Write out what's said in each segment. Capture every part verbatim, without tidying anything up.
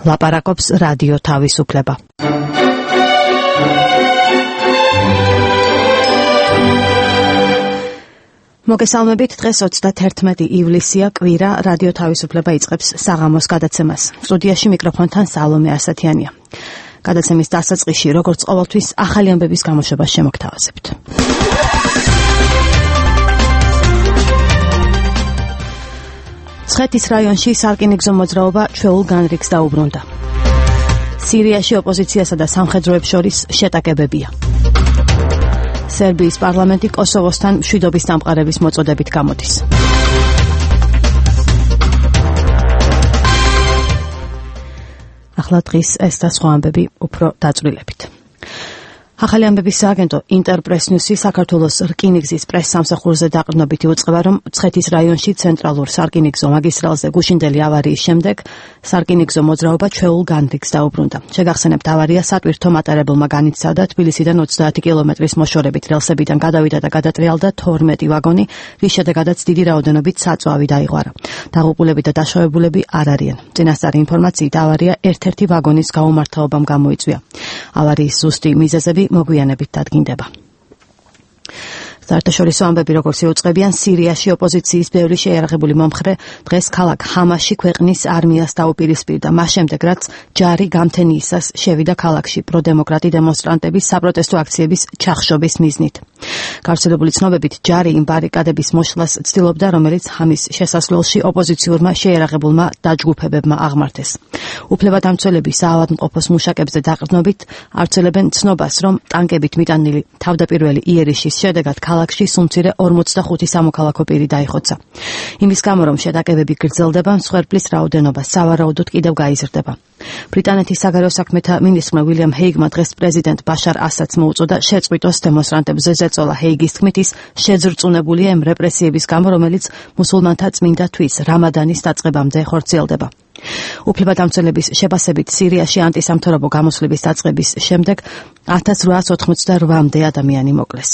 ლაპარაკობს რადიო თავისუფლება. მოგესალმებით, დღეს ოცდათერთმეტი ივლისია, კვირა, რადიო თავისუფლება იწყებს საღამოს გადაცემას. სტუდიაში მიკროფონთან სალომე ასათიანია. გადაცემის დასაწყისში, როგორც ყოველთვის, ახალი ამბების გამოშვებას შემოგთავაზებთ. მცხეთის რაიონში სარკინიგზო მოძრაობა ჩვეულ განრიგს დაუბრუნდა. სირიაში ოპოზიციასა და სამხედროებს შორის შეტაკებებია. სერბიის პარლამენტი კოსოვოსთან მშვიდობის დამყარების მოწოდებით გამოდის. ახლა დღის ეს და სხვა ამბები უფრო დაწვრილებით. ახალი ამბების სააგენტო ინტერპრეს ნიუსი საქართველოს რკინიგზის პრეს-სამსახურზე დაყრდნობით იუწყება, რომ მცხეთის რაიონში ცენტრალურ სარკინიგზო მაგისტრალზე გუშინდელი ავარიის შემდეგ სარკინიგზო მოძრაობა ჩვეულ განრიგს დაუბრუნდა. შეგახსენებთ, ავარია სატვირთო მატარებელმა განიცადა და თბილისიდან ოცდაათი კილომეტრის მოშორებით რელსებიდან გადავიდა და გადატრიალდა თორმეტი ვაგონი, რის შედეგადაც დიდი რაოდენობით საწვავი დაიღვარა. დაღუპულები და დაშავებულები არ არიან. წინასწარი ინფორმაციით, ავარია ერთ-ერთი ვაგონის გაუმართავობამ გამოიწვია. ავარიის ზუსტი მიზეზები მოგვიანებით დადგინდება. საერთაშორისო ამბები, როგორც იუწყებიან, სირიაში ოპოზიციის ბევრი შეიარაღებული მომხრე დღეს ქალაქ ჰამაში ქვეყნის არმიას დაუპირისპირდა, მას შემდეგ, რაც ჯარი გამთენიისას შევიდა ქალაქში პროდემოკრატი დემონსტრანტების საპროტესტო აქციების ჩახშობის მიზნით. გავრცელებული ცნობებით, ჯარი იმ ბარიკადების მოშლას ცდილობდა, რომელიც ჰამის შესასვლელში ოპოზიციურმა შეიარაღებულმა დაჯგუფებებმა აღმართეს. უფლებადამცველები საავადმყოფოს მუშაკებზე დაყრდნობით ავრცელებენ ცნობას, რომ ტანკებით მიტანილი თავდაპირველი იერიშის შედეგად ქალაქში სუმცირე ორმოცდახუთი სამოქალაქო პირი დაიხოცა. იმის გამო, რომ შეტაკებები გრძელდება, მსხვერპლის რაოდენობა სავარაუდოდ კიდევ გაიზრდება. ბრიტანეთის საგარეო საქმეთა მინისტრმა უილიამ ჰეიგმა დღეს პრეზიდენტ ბაშარ ასადს მოუწოდა შეწყვიტოს დემონსტრანტებზე ზეწოლა. ჰეიგის თქმით, ის შეძრწუნებულია იმ რეპრესიების გამო, რომელიც მუსულმანთა წმინდა თვის რამადანის დაწყებამდე ხორციელდება. უფლებადამცველების შეფასებით, სირიაში ანტისამთავრობო გამოსვლების დაწყების შემდეგ ათას რვაას ოთხმოცდაოთხამდე ადამიანი მოკლეს.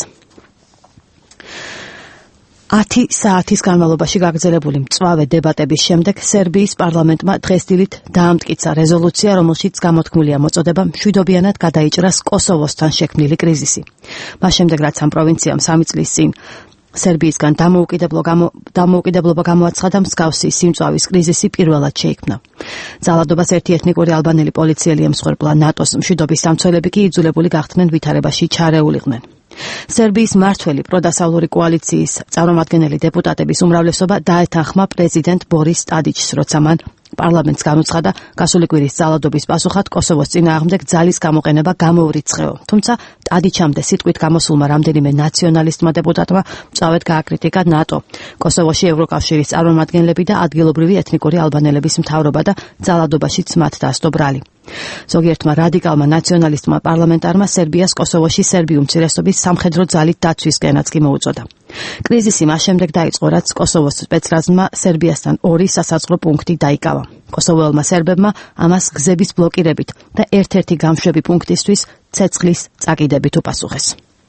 ათი საათის განმავლობაში გაგრძელებული მწვავე დებატების შემდეგ სერბიის პარლამენტმა დღეს დილით დაამტკიცა რეზოლუცია, რომელშიც გამოთქმულია მოწოდება მშვიდობიანად გადაიჭრას კოსოვოსთან შექმნილი კრიზისი. მას შემდეგ, რაც ამ პროვინციამ სამი წლის წინ სერბიისგან დამოუკიდებლობა გამოაცხადა, მსგავსი სიმწვავის კრიზისი პირველად შეიქმნა. ძალადობას ერთი ეთნიკური ალბანელი პოლიციელი ემსხვერპლა, ნატოს მშვიდობის დამცველები კი იძულებული გახდნენ ვითარებაში ჩარეულიყვნენ. სერბიის მმართველი პროდასავლური კოალიციის წარმომადგენელი დეპუტატების უმრავლესობა დაეთანხმა პრეზიდენტ ბორის ტადიჩს, როცა მან პარლამენტს განუცხადა გასული კვირის ძალადობის პასუხად კოსოვოს წინააღმდეგ ძალის გამოყენება გამოურიცხეო. თუმცა ტადიჩამდე სიტყვით გამოსულმა რამდენიმე ნაციონალისტმა დეპუტატმა მწვავედ გააკრიტიკა ნატო, კოსოვოში ევროკავშირის წარმომადგენლები და ადგილობრივი ეთნიკური ალბანელების მთავრობა და ძალადობაშიც მათ დასდო ბრალი. ზოგიერთმა რადიკალმა ნაციონალისტმა პარლამენტარმა სერბიას კოსოვოში სერბიულ უმცირესობის სამხედრო ძალით დაცვისკენაც კი მოუწოდა. კრიზისი მას შემდეგ დაიწყო, რაც კოსოვოს სპეცრაზმა სერბიასთან ორი სასაწყლო პუნქტი დაიკავა. კოსოვოელმა სერბებმა ამას გზების ბლოკირებით და ერთ-ერთი გამშვები პუნქტისთვის ცეცხლის წაკიდებით უპასუხეს.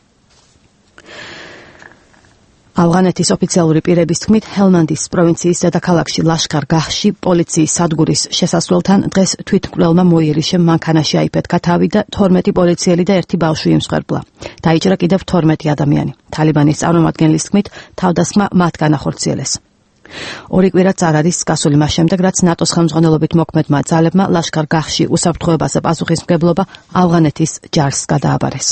ავღანეთის ოფიციალური პირების თქმით, ჰელმანდის პროვინციის დედაქალაქში ლაშქარ-გაჰში პოლიციის სადგურის შესასვლელთან დღეს თვითმკვლელმა მოიერიშე მანქანაში აიფეთქა თავი და თორმეტი პოლიციელი და ერთი ბავშვი იმსხვერპლა. დაიჭრა კიდევ თორმეტი ადამიანი. თალიბანის წარმომადგენლის თქმით, თავდასხმა მათგან ახორციელეს. ორი კვირაც არ არის გასული მას შემდეგ, რაც ნატოს ხელმძღვანელობით მოქმედმა ძალებმა ლაშქარ-გაჰში უსაფრთხოებაზე პასუხისმგებლობა ავღანეთის ჯარს გადააბარეს.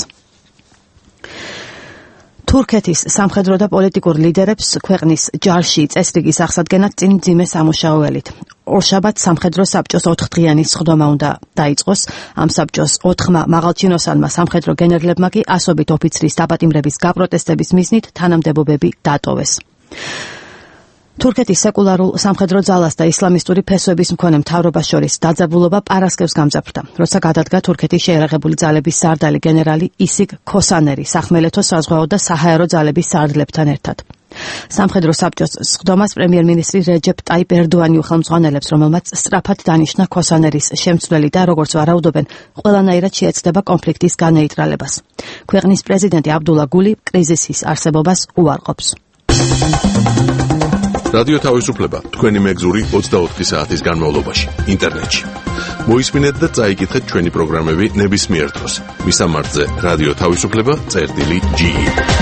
თურქეთის სამხედრო და პოლიტიკურ ლიდერებს ქვეყნის ჯარში წესრიგის აღსადგენად წინ მძიმე სამუშაო ელით. ორშაბათს სამხედრო საბჭოს ოთხდღიანი სხდომა უნდა დაიწყოს. ამ საბჭოს ოთხმა მაღალჩინოსანმა სამხედრო გენერლებმა კი ასობით ოფიცრის დაპატიმრების გაპროტესტების მიზნით თანამდებობები დატოვეს. თურქეთის სეკულარულ სამხედრო ძალას და ისლამისტური ფესვების მქონე მთავრობას შორის დაძაბულობა პარასკევს გამძაფრდა, როცა გადადგა თურქეთის შეიარაღებული ძალების სარდალი გენერალი ისიგ ქოსანერი სახმელეთო, საზღვაო და საჰაერო ძალების სარდლებთან ერთად. სამხედრო საბჭოს სხდომას პრემიერ-მინისტრი რეჯეპ ტაიპ ერდოანი უხელმძღვანელებს, რომელმაც სწრაფად დანიშნა ქოსანერის შემცვლელი და როგორც ვარაუდობენ, ყველანაირად შეეცდება კონფლიქტის განეიტრალებას. ქვეყნის პრეზიდენტი აბდულა გული კრიზისის არსებობას უარყოფს. რადიო თავისუფლება თქვენი მეგზური ოცდაოთხი საათის განმავლობაში ინტერნეტში. მოისმინეთ და წაიკითხეთ ჩვენი პროგრამები ნებისმიერ დროს. მისამართზე რადიო თავისუფლება წერტილი ჯი.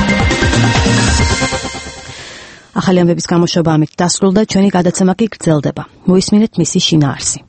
ახალი ამბების გამოშვება ამით დასრულდა, ჩვენი გადაცემა კი გრძელდება. მოისმინეთ მისი შინაარსი.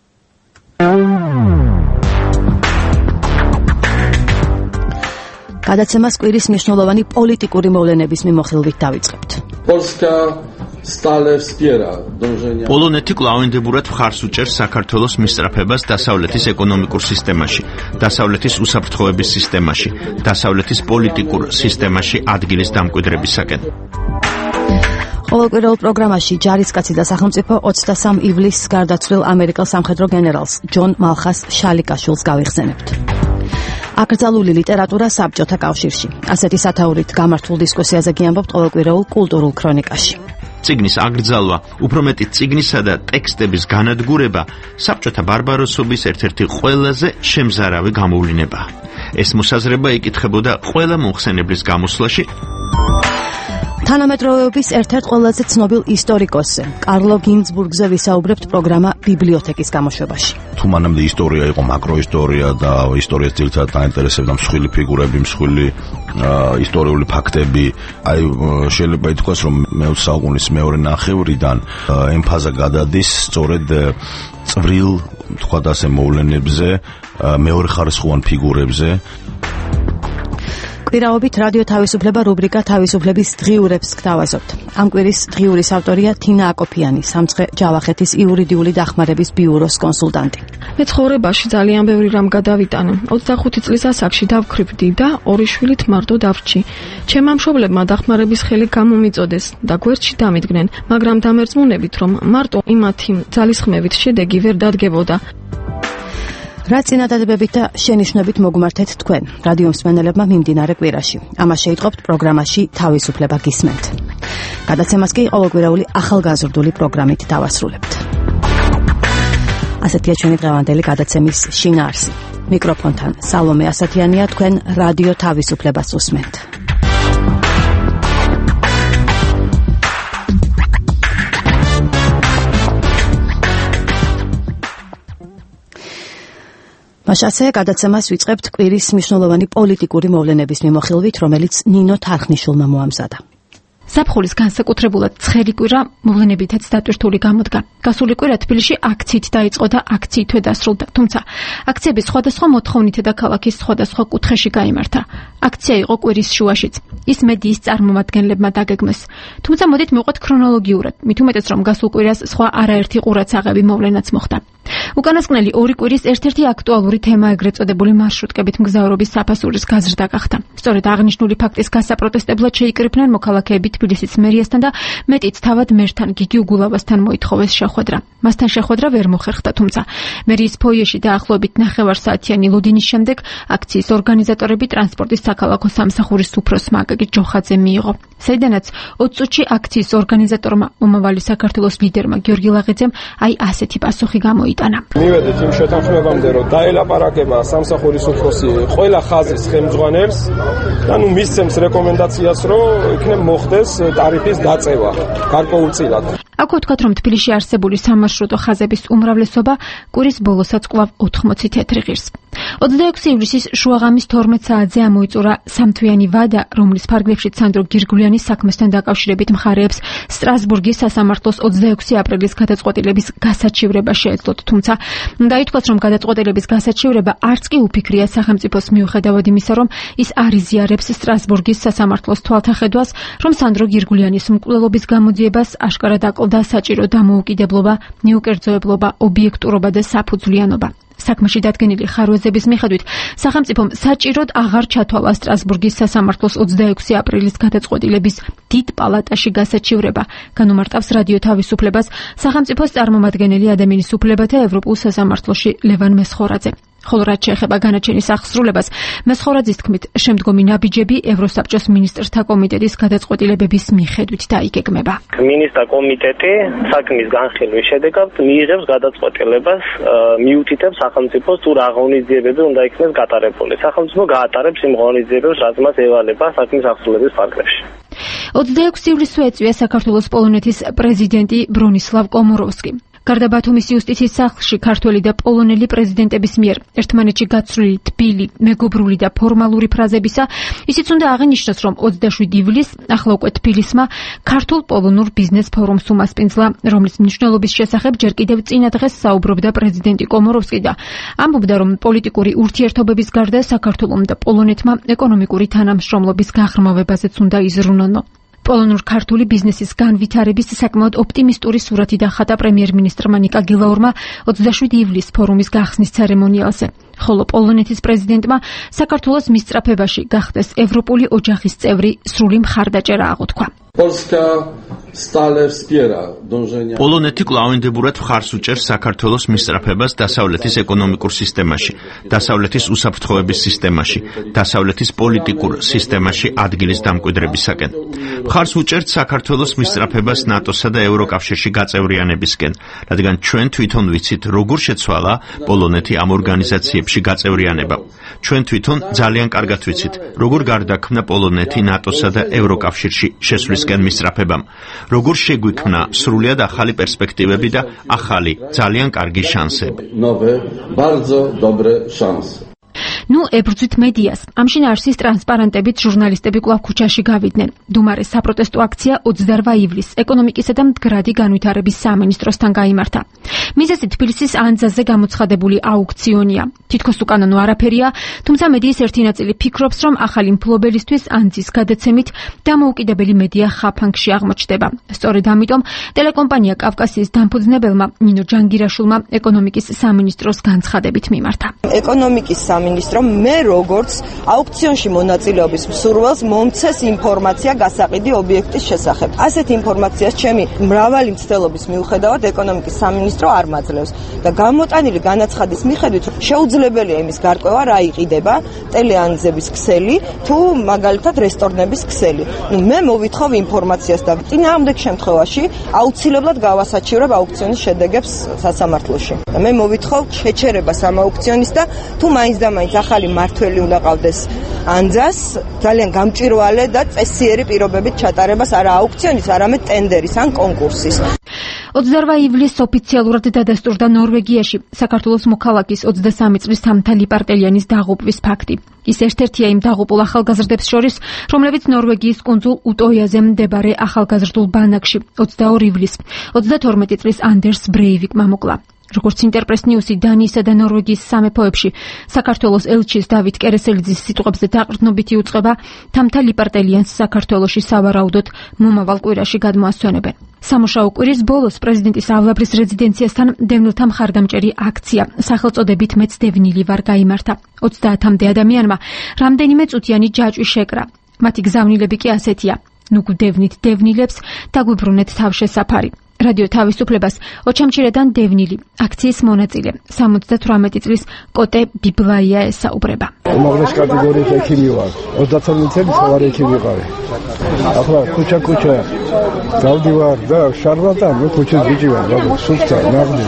გადაცემას კვირის მნიშვნელოვანი პოლიტიკური მოვლენების მიმოხილვით დავიწყებთ. Polska stale wspiera dążenia. პოლონეთი კვლავინდებურად მხარს უჭერს საქართველოს მისწრაფებას დასავლეთის ეკონომიკურ სისტემაში, დასავლეთის უსაფრთხოების სისტემაში, დასავლეთის პოლიტიკურ სისტემაში ადგილის დამკვიდრებისაკენ. ყოველკვირეულ პროგრამაში ჯარისკაცი და სახელმწიფო ოცდასამ ივლისს გარდაცვლილ ამერიკელ სამხედრო გენერალს ჯონ მალხას შალიკაშვილს გავიხსენებთ. აკრძალული ლიტერატურა საბჭოთა კავშირში. ასეთი სათაურით გამართულ დისკუსიაზე გიამბობთ ყოველკვირეულ კულტურულ ქრონიკაში. წიგნის აკრძალვა, უფრო მეტი წიგნისა და ტექსტების განადგურება საბჭოთა ბარბაროსობის ერთ-ერთი ყველაზე შემზარავი გამოვლინებაა. ეს მოსაზრება იკითხებოდა ყველა მომხსენებლის გამოსვლაში. თანამედროვეობის ერთ-ერთ ყველაზე ცნობილ ისტორიკოსზე, კარლო გინზბურგზე ვისაუბრებთ პროგრამა ბიბლიოთეკის გამოშვებაში. თუ მანამდე ისტორია იყო მაკროისტორია და ისტორიას ძირითადად დაინტერესებდა მსხვილი ფიგურები, მსხვილი ისტორიული ფაქტები, აი შეიძლება ითქვას, რომ მეოცე საუკუნის მეორე ნახევრიდან ემფაზა გადადის სწორედ წვრილ, თქვათ ასე, მოვლენებზე, მეორეხარისხოვან ფიგურებზე. კვირაობით რადიო თავისუფლება რუბრიკა თავისუფლების დღიურებს გთავაზობთ. ამ კვირის დღიურის ავტორია თინა აკოფიანი, სამცხე ჯავახეთის იურიდიული დახმარების ბიუროს კონსულტანტი. მე ცხოვრებაში ძალიან ბევრი რამ გადავიტანე. ოცდახუთი წლის ასაკში დავქრიფდი და ორი შვილით მარტო დავრჩი. ჩემმა მშობლებმა დახმარების ხელი გამომიწოდეს და გვერდში დამიდგნენ, მაგრამ დამერწმუნებით, რომ მარტო იმათი ძალისხმევით შედეგი ვერ დადგებოდა. რა წინადადებებით და შენიშვნებით მოგმართეთ თქვენ რადიო მსმენელებმა მიმდინარე კვირაში. ამას შეიტყობთ პროგრამაში თავისუფლება გისმენთ. გადაცემას კი ყოველკვირეული ახალგაზრდული პროგრამით დავასრულებთ. ასეთია ჩვენი დღევანდელი გადაცემის შინაარსი. მიკროფონთან სალომე ასათიანია, თქვენ რადიო თავისუფლებას უსმენთ. მაშასე გადაცემას ვიწყებთ კვირის მნიშვნელოვანი პოლიტიკური მოვლენების მიმოხილვით, რომელიც ნინო თარხნიშვილმა მოამზადა. ზაფხულის განსაკუთრებულად ცხელი კვირა მოვლენებითაც დატვირთული გამოდგა. გასული კვირა თბილისში აქციით დაიწყო და აქციითვე დასრულდა. თუმცა აქციები სხვადასხვა მოთხოვნითა და ქალაქის სხვადასხვა კუთხეში გაიმართა. აქცია იყო კვირის შუაშიც. ის მედიის წარმომადგენლებმა დაგეგმეს. თუმცა მოდით მივყვეთ ქრონოლოგიურად, მით უმეტეს რომ გასულ კვირას სხვა არაერთი ყურაცაღები მოვლენაც მოხდა. უკანასკნელი ორი კვირის ერთ-ერთი აქტუალური თემა ეგრეთ წოდებული მარშრუტკებით მგზავრობის საფასურის გაზრდა გახდა. სწორედ აღნიშნული ფაქტის გასაპროტესტებლად შეიკრიფნენ მოქალაქეები თბილისის მერიასთან და მეტიც თავად მერთან გიგი უგულავასთან მოითხოვეს შეხვედრა. მასთან შეხვედრა ვერ მოხერხდა, თუმცა მერიის ფოიეში დაახლოებით ნახევარსაათიანი ლოდინის შემდეგ აქციის ორგანიზატორები ტრანსპორტის საქალაქო სამსახურის უფროს მაგაგი ჯოხაძე მიიღო. საიდანაც ოცი წუთში აქციის ორგანიზატორმა მომავალი საქართველოს ლიდერმა გიორგი ლაღიძემ აი ასეთი პასუხი გამოიტანა. მივედით იმ შეთანხმებამდე, რომ დაელაპარაკება სამსახურის უფროსი ყველა ხაზის ხელმძღვანელს და ნუ მისცემს რეკომენდაციას, რომ იქნებ მოხდეს ტარიფის დაწევა გარკვეულწილად. აქ ვთქვათ, რომ თბილისში არსებული სამარშრუტო ხაზების უმრავლესობა კვირის ბოლოსაც კვლავ ოთხმოცი თეთრი ღირს. ოცდაექვსი ივლისის შუაღამის თორმეტ საათზე ამოიწურა სამთვიანი ვადა, რომლის ფარგლებში სანდრო გირგულიანის საქმესთან დაკავშირებით მხარეებს სტრასბურგის სასამართლოს ოცდაექვსი აპრილის გადაწყვეტილების გასაჩივრება შეეძლოთ. თუმცა უნდა ითქვას, რომ გადაწყვეტილების გასაჩივრება არც კი უფიქრია სახელმწიფოს მიუხედავად იმისა, რომ ის არ იზიარებს სტრასბურგის სასამართლოს თვალთახედვას, რომ სანდრო გირგულიანის მკვლელობის გამოძიებას აშკარად აკლდა საჭირო დამოუკიდებლობა, ნიუკერძოებლობა, ობიექტურობა და საფუძვლიანობა. საქმეში დადგენილი ხარვეზების მიხედვით სახელმწიფომ საჭიროდ აღარ ჩათვალა სტრასბურგის სასამართლოს ოცდაექვსი აპრილის გადაწყვეტილების დიდ პალატაში გასაჩივრება. განუმარტავს რადიო თავისუფლებას სახელმწიფოს წარმომადგენელი ადამიანის უფლებათა ევროპულ სასამართლოში ლევან მესხორაძე. ხოლო რაც შეეხება განაჩენის აღსრულებას, მესხორაძის თქმით, შემდგომი ნაბიჯები ევროსაბჭოს მინისტრთა კომიტეტის გადაწყვეტილებების მიხედვით დაიგეგმება. მინისტრთა კომიტეტი საქმის განხილვის შედეგად მიიღებს გადაწყვეტილებას, მიუთითებს სახელმწიფოს თუ რა ღონისძიებები უნდა იქნეს გატარებული. სახელმწიფო გაატარებს იმ ღონისძიებებს, რაც მას ევალება საქმის აღსრულების ფარგლებში. ოცდაექვსი ივლისს ეწვია საქართველოს პოლონეთის პრეზიდენტი ბრონისლავ კომოროვსკი. გარდა ბათუმის იუსტიციის სახლში ქართველი და პოლონელი პრეზიდენტების მიერ ერთმანეთში გაცვლილი თბილი, მეგობრული და ფორმალური ფრაზებისა, ისიც უნდა აღინიშნოს, რომ ოცდაშვიდი ივლისს ახლა უკვე თბილისმა ქართულ-პოლონურ ბიზნეს ფორუმს უმასპინძლა, რომლის მნიშვნელობის შესახებ ჯერ კიდევ წინა დღეს საუბრობდა პრეზიდენტი კომოროვსკი და ამბობდა, რომ პოლიტიკური ურთიერთობების გარდა საქართველომ და პოლონეთმა ეკონომიკური თანამშრომლობის გაღრმავებაზეც უნდა იზრუნონო. პოლონურ-ქართული ბიზნესის განვითარების საკმაოდ ოპტიმისტური სურათი დახატა პრემიერ-მინისტრმა ნიკა გილაურმა ოცდაშვიდი ივლისს ფორუმის გახსნის ცერემონიალზე, ხოლო პოლონეთის პრეზიდენტმა საქართველოს მისწრაფებაში გახდეს ევროპული ოჯახის წევრი სრული მხარდაჭერა აღუთქვა. Polska stale wspiera dążenia. პოლონეთი კვლავინდებურად მხარს უჭერს საქართველოს მისწრაფებას დასავლეთის ეკონომიკურ სისტემაში, დასავლეთის უსაფრთხოების სისტემაში, დასავლეთის პოლიტიკურ სისტემაში ადგილის დამკვიდრებისაკენ. მხარს უჭერთ საქართველოს მისწრაფებას ნატოსა და ევროკავშირში გაწევრიანებისკენ, რადგან ჩვენ თვითონ ვიცით, როგორ შეცვალა პოლონეთი ამ ორგანიზაციებში გაწევრიანება. ჩვენ თვითონ ძალიან კარგად ვიცით, როგორ გარდაქმნა პოლონეთი ნატოსა და ევროკავშირში შესვლისკენ მისწრაფებამ. როგორ შეგვიქმნა სრულიად ახალი პერსპექტივები და ახალი, ძალიან კარგი შანსები. Nowe, bardzo dobre szanse. ნუ ებრძვით მედიას. ამ შინაარსის ტრანსპარენტებით ჟურნალისტები კვლავ ქუჩაში გავიდნენ. დუმარის საპროტესტო აქცია ოცდაოთხ ივლისს ეკონომიკისა და მდგრადი განვითარების სამინისტროსთან გაიმართა. მიზეზი თბილისის ანძაზე გამოცხადებული აუქციონია. თითქოს უკანონო არაფერია, თუმცა მედიის ერთი ნაწილი ფიქრობს, რომ ახალი მფლობელისთვის ანძის გადაცემით დამოუკიდებელი მედია ხაფანგში აღმოჩნდება. სწორედ ამიტომ ტელეკომპანია კავკასიის დამფუძნებელმა ნინო ჯანგირაშვილმა ეკონომიკის სამინისტროს განცხადებით მიმართა. ეკონომიკის სამინისტრო მე როგორც აუქციონში მონაწილეობის მსურველს მომცეს ინფორმაცია გასაყიდი ობიექტის შესახებ. ასეთ ინფორმაციას ჩემი მრავალი მცდელობის მიუხედავად ეკონომიკის სამინისტრო არ მაძლევს და გამოტანილი განაცხადის მიხედვით შეუძლებელია იმის გარკვევა რა იყიდება ტელეანძების ქსელი თუ მაგალითად რესტორნების ქსელი. ნუ მე მოვითხოვ ინფორმაციას და წინააღმდეგ შემთხვევაში აუცილებლად გავასაჩივრებ აუქციონის შედეგებს სასამართლოში. და მე მოვითხოვ შეჩერებას ამ აუქციონის და თუ მაინც და მაინც ახალი მართველი უნდა ყავდეს ანძას, ძალიან გამჭვირვალე და წესიერი პირობებით ჩატარებას არა აუქციონის, არამედ ტენდერის ან კონკურსის. ოცდაოთხ ივლისს ოფიციალურად დადასტურდა ნორვეგიაში საქართველოს მოქალაქის ოცდასამი წლის თამთა ლიპარტელიანის დაღუპვის ფაქტი. ის ერთ-ერთია იმ დაღუპულ ახალგაზრდებს შორის, რომლებიც ნორვეგიის კუნძულ უტოიაზე მდებარე ახალგაზრდულ ბანაკში ოცდაოთხ ივლისს ოცდათორმეტი წლის ანდერს ბრეივიკმა მოკლა. როგორც ინტერპრეს ნიუსი დანიისა და ნორვეგიის სამეფოებში საქართველოს ელჩის დავით კერესელიძის სიტყვებზე დაყრდნობითი უწყება თამთა ლიპარტელიანს საქართველოში სავარაუდოდ მომავალ კვირაში გადმოასვენებენ. სამუშაო კვირის ბოლოს პრეზიდენტის ავლაბრის რეზიდენციასთან დევნილთა მხარდამჭერი აქცია სახელწოდებით მეც დევნილი ვარ გაიმართა. ოცდაათამდე ადამიანმა რამდენიმე წუთიანი ჯაჭვი შეკრა. მათი გზავნილები კი ასეთია: ნუ გვდევნით დევნილებს და გვიბრუნეთ თავშესაფარი. რადიო თავისუფლებას ოჩამჩირედან დევნილი აქციის მონაწილე სამოცდათვრამეტი წლის კოტე ბიბლაია ესაუბრება. უმაღლეს კატეგორიის ექიმი ვარ. ოცდათორმეტ წელი ხარ ექიმი ვარ. ახლა ქუჩა ქუჩა გავდივარ და შარბატა მე ქუჩის ბიჭი ვარ, სუფთა ნაღდი.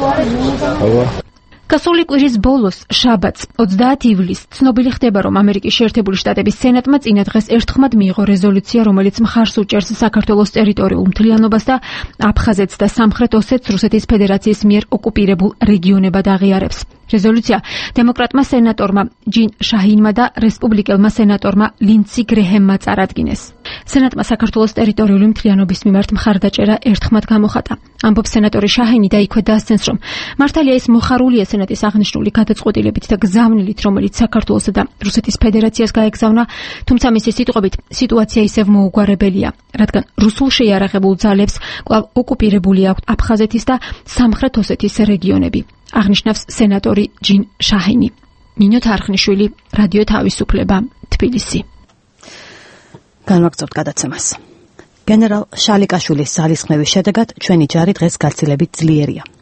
აბა გასული კვირის ბოლოს შაბათს ოცდაათი ივლისს ცნობილი ხდება, რომ ამერიკის შეერთებული შტატების სენატმა წინა დღეს ერთხმად მიიღო რეზოლუცია, რომელიც მხარს უჭერს საქართველოს ტერიტორიულ მთლიანობას და აფხაზეთს და სამხრეთ ოსეთს რუსეთის ფედერაციის მიერ ოკუპირებულ რეგიონებად აღიარებს. რეზოლუცია დემოკრატმა სენატორმა ჯინ შაჰინმა და რესპუბლიკელმა სენატორმა ლინცი გრეჰემმა წარადგინეს. სენატმა საქართველოს ტერიტორიული მთლიანობის მიმართ მხარდაჭერა ერთხმად გამოხატა. ამბობს სენატორი შაჰინი და იქვე დასცენს, რომ მართალია ის მოხარულია სენატის აღნიშნული გადაწყვეტილებით და გზავნილით, რომელიც საქართველოსა და რუსეთის ფედერაციას გაეგზავნა, თუმცა მისი სიტყვებით სიტუაცია ისევ მოუგვარებელია, რადგან რუსულ შეიარაღებულ ძალებს კვლავ ოკუპირებული აქვთ აფხაზეთის და სამხრეთ ოსეთის რეგიონები. აღნიშნავს სენატორი ჯინ შაჰინი. ნინო თარხნიშვილი, რადიო თავისუფლება, თბილისი. განვაგრძობთ გადაცემას. გენერალ შალიკაშვილის ძალისხმევის შედეგად ჩვენი ჯარი დღეს გაცილებით ძლიერია.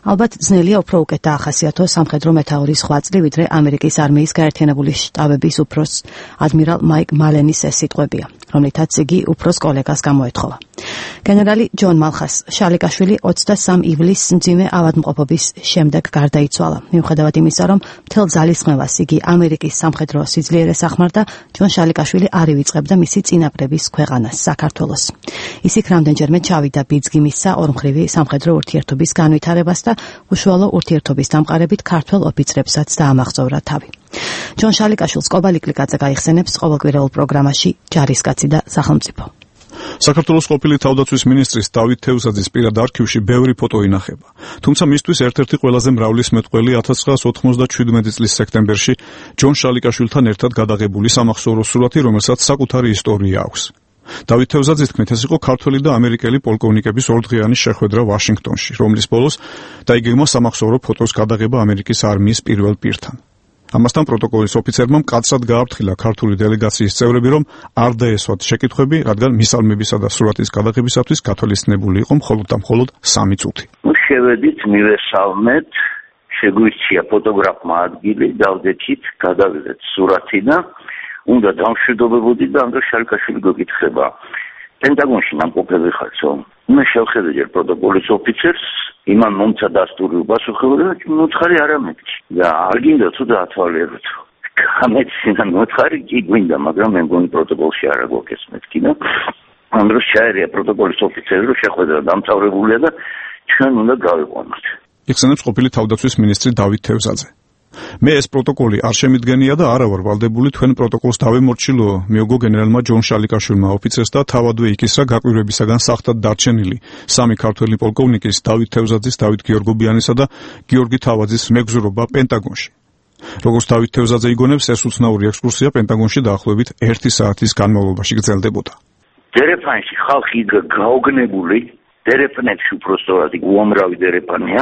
ალბათ ძნელია უფრო უკეთ დაახასიათოს სამხედრო მეთაურის ხვაწლი, ვიდრე ამერიკის არმიის გაერთიანებული შტაბების უფროს ადმირალ მაიკ მალენის ეს სიტყვებია, რომლითაც იგი უფროს კოლეგას გამოეთხოვა. გენერალი ჯონ მალხას შალიკაშვილი ოცდასამ ივლისს მძიმე ავადმყოფობის შემდეგ გარდაიცვალა. მიუხედავად იმისა, რომ მთელ ძალისხმევას იგი ამერიკის სამხედრო სიძლიერეს ახმარდა, ჯონ შალიკაშვილი არ ივიწყებდა მისი წინაპრების ქვეყანას, საქართველოს. ის იქ რამდენჯერმე ჩავიდა ბიძგიმისსა ორმხრივი სამხედრო ურთიერთობის განვითარებას და უშუალო ურთიერთობის დამყარებით ქართველ ოფიცრებსაც დაამაღწევრა თავი. ჯონ შალიკაშვილს კობალი კლიკაძე გაიხსენებს ყოველკვირეულ პროგრამაში ჯარისკაცი და სახელმწიფო. საქართველოს ყოფილი თავდაცვის მინისტრის დავით თევზაძის პირად არქივში ბევრი ფოტო ინახება. თუმცა მისთვის ერთ-ერთი ყველაზე მრავლისმეტყველი ათას ცხრაას ოთხმოცდაჩვიდმეტი წლის სექტემბერში ჯონ შალიკაშვილთან ერთად გადაღებული სამახსოვრო სურათი, რომელსაც საკუთარი ისტორია აქვს. დავით თევზაძის თქმით, ეს იყო ქართველი და ამერიკელი პოლკოვნიკების ორდღიანი შეხვედრა ვაშინგტონში, რომლის ბოლოს დაიგეგმა სამახსოვრო ფოტოს გადაღება ამერიკის არმიის პირველ პირთან. ამასთან პროტოკოლის ოფიცერმა მკაცრად გააფრთხილა ქართული დელეგაციის წევრები, რომ არ დაესვათ შეკითხვები, რადგან მისალმებისა და სურათის გადაღებისათვის გათვალისწინებული იყო მხოლოდ და მხოლოდ სამი წუთი. შევედით, მივესალმეთ, შეგვირჩია ფოტოგრაფმა ადგილი, დავდექით, გადავიღეთ სურათი და უნდა დამშვიდობებოდი და ანდრე შალიკაშვილი გეკითხება. პენტაგონში ნამყოფები ხარცო? მე შევხედე ჯერ პროტოკოლის ოფიცერს, იმან მომცა დასტური უპასუხებოდა და მოთხარი არ ამეთქი. და არ გინდა თუ დაათვალიეროთ. გამეცინა მოთხარი კი გვინდა, მაგრამ მე მგონი პროტოკოლში არ აგვაქვს მეთქი და ანდროს ჩაერია პროტოკოლის ოფიცერი, რომ შეხვედრა დამთავრებულია და ჩვენ უნდა გავიყვანოთ. იხსენებს ყოფილი თავდაცვის მინისტრი დავით თევზაძე. მე ეს პროტოკოლი არ შემიდგენია და არა ვარ ვალდებული თქვენ პროტოკოლს დავემორჩილო, მიოგო გენერალმა ჯონ შალიკაშვილმა ოფიცერს და თავადვე იკისრა გაკვირვებისაგან სახთად დარჩენილი სამი ქართველი პოლკოვნიკის დავით თევზაძის, დავით გიორგობიანისა და გიორგი თავაძის მეგზურობა პენტაგონში. როგორც დავით თევზაძე იგონებს, ეს უცნაური ექსკურსია პენტაგონში დაახლოებით ერთი საათის განმავლობაში გრძელდებოდა. დერეფანში ხალხი გაოგნებული, დერეფნებში უпростоრად უამრავი დერეფანია.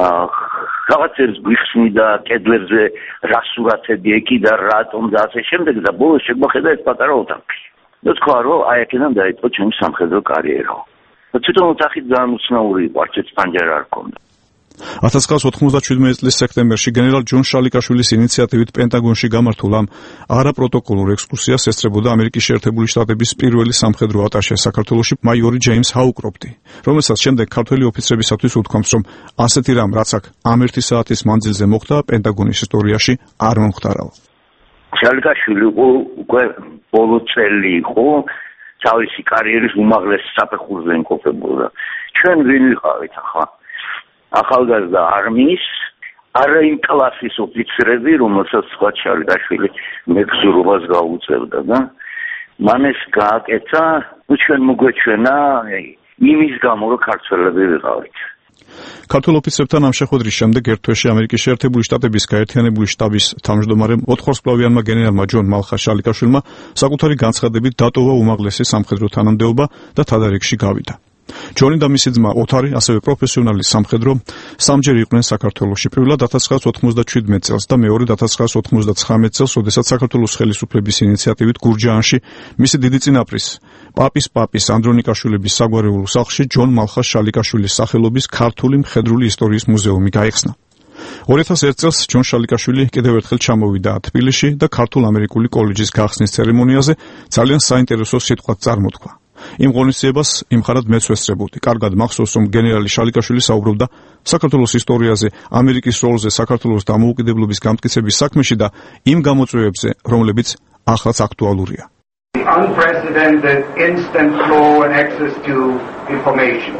რაღაცებს გვიხსნიდა კედლებზე რა სურათები ეკიდა, რატომ და ასე შემდეგ და ბოლოს შეგვახედა ეს პატარა ოთახი. და თქვა, რომ აი აქედან დაიწყო ჩემი სამხედრო კარიერა. და თვითონ ოთახი ძალიან უცნაური იყო, არც ერთ პანჯარა არ ჰქონდა. ათას ცხრაას ოთხმოცდაჩვიდმეტი წლის სექტემბერში გენერალ ჯონ შალიკაშვილის ინიციატივით პენტაგონში გამართულ ამ არაპროტოკოლურ ექსკურსიას ესწრებოდა ამერიკის შეერთებული შტატების პირველი სამხედრო ატაშე საქართველოში მაიორი ჯეიმს ჰაუკროფტი, რომელსაც შემდეგ ქართველი ოფიცრებისათვის უთქვამს, რომ ასეთი რამ, რაც აქ ამ ერთი საათის მანძილზე მოხდა, პენტაგონის ისტორიაში არ მომხდარავა. შალიკაშვილი უკვე ბოლო წელი იყო თავისი კარიერის უმაღლეს საფეხურზე იმყოფებოდა. ჩვენ ვინ ვიყავით ახლა? ახალგაზრდა არმიის არა იმ კლასის ოფიცრები, რომელსაც სხვა შალიკაშვილი მეგზურობას გაუწევდა და მან ეს გააკეთა, ну ჩვენ მოგვეჩვენა იმის გამო, რომ ქართველები ვიყავით. ქართულ ოფიცრებთან ამ შეხვედრის შემდეგ ერთ თვეში ამერიკის შეერთებული შტატების გაერთიანებული შტაბის თავმჯდომარემ ოთხვარსკვლავიანმა გენერალმა ჯონ მალხას შალიკაშვილმა საკუთარი განცხადებით დატოვა უმაღლესი სამხედრო თანამდებობა და თადარიგში გავიდა. ჯონი და მისი ძმა ოთარი, ასევე პროფესიონალი სამხედრო, სამჯერ იყვნენ საქართველოში. პირველად ათას ცხრაას ოთხმოცდაჩვიდმეტ წელს და მეორედ ათას ცხრაას ოთხმოცდაცხრამეტ წელს, როდესაც საქართველოს ხელისუფლების ინიციატივით გურჯაანში მისი დიდი წინაპრის, პაპის პაპის ანდრონიკაშვილების საგვარეულო სახლში ჯონ მალხას შალიკაშვილის სახელობის ქართული მხედრული ისტორიის მუზეუმი გაიხსნა. ორი ათას ერთ წელს ჯონ შალიკაშვილი კიდევ ერთხელ ჩამოვიდა თბილისში და ქართულ-ამერიკული კოლეჯის გახსნის ცერემონიაზე ძალიან საინტერესო სიტყვად წარმოთქვა. იმ ღონისძიებას იმხარად მეც ვესწრებოდი. კარგად მახსოვს, რომ გენერალი შალიკაშვილი საუბრობდა საქართველოს ისტორიაზე, ამერიკის როლზე საქართველოს დამოუკიდებლობის გამტკიცების საქმეში და იმ გამოწვევებზე, რომლებიც ახლაც აქტუალურია. Unprecedented instant flow and access to information.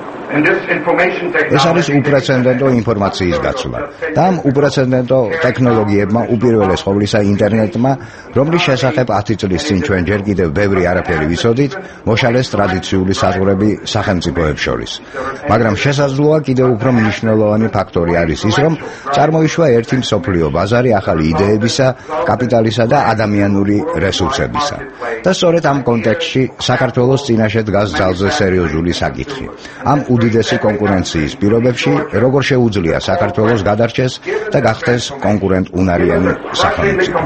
ეს არის უპრეცედენტო ინფორმაციის გაცვლა და ამ უპრეცედენტო ტექნოლოგიებმა უპირველეს ყოვლისა ინტერნეტმა, რომლის შესახებ ათი წლის წინ ჩვენ ჯერ კიდევ ბევრი არაფერი ვიცოდით, მოშალეს ტრადიციული საზღვრები სახელმწიფოებს შორის. მაგრამ შესაძლოა კიდევ უფრო მნიშვნელოვანი ფაქტორი არის ის, რომ წარმოიშვა ერთი მსოფლიო ბაზარი ახალი იდეებისა, კაპიტალისა და ადამიანური რესურსებისა. და სწორედ ამ კონტექსტში საქართველოს წინაშე დგას ძალზე სერიოზული საკითხი. ამ უდიდესი კონკურენციის პირობებში როგორ შეუძლია საქართველოს გადარჩეს და გახდეს კონკურენტუნარიანი სახელმწიფო.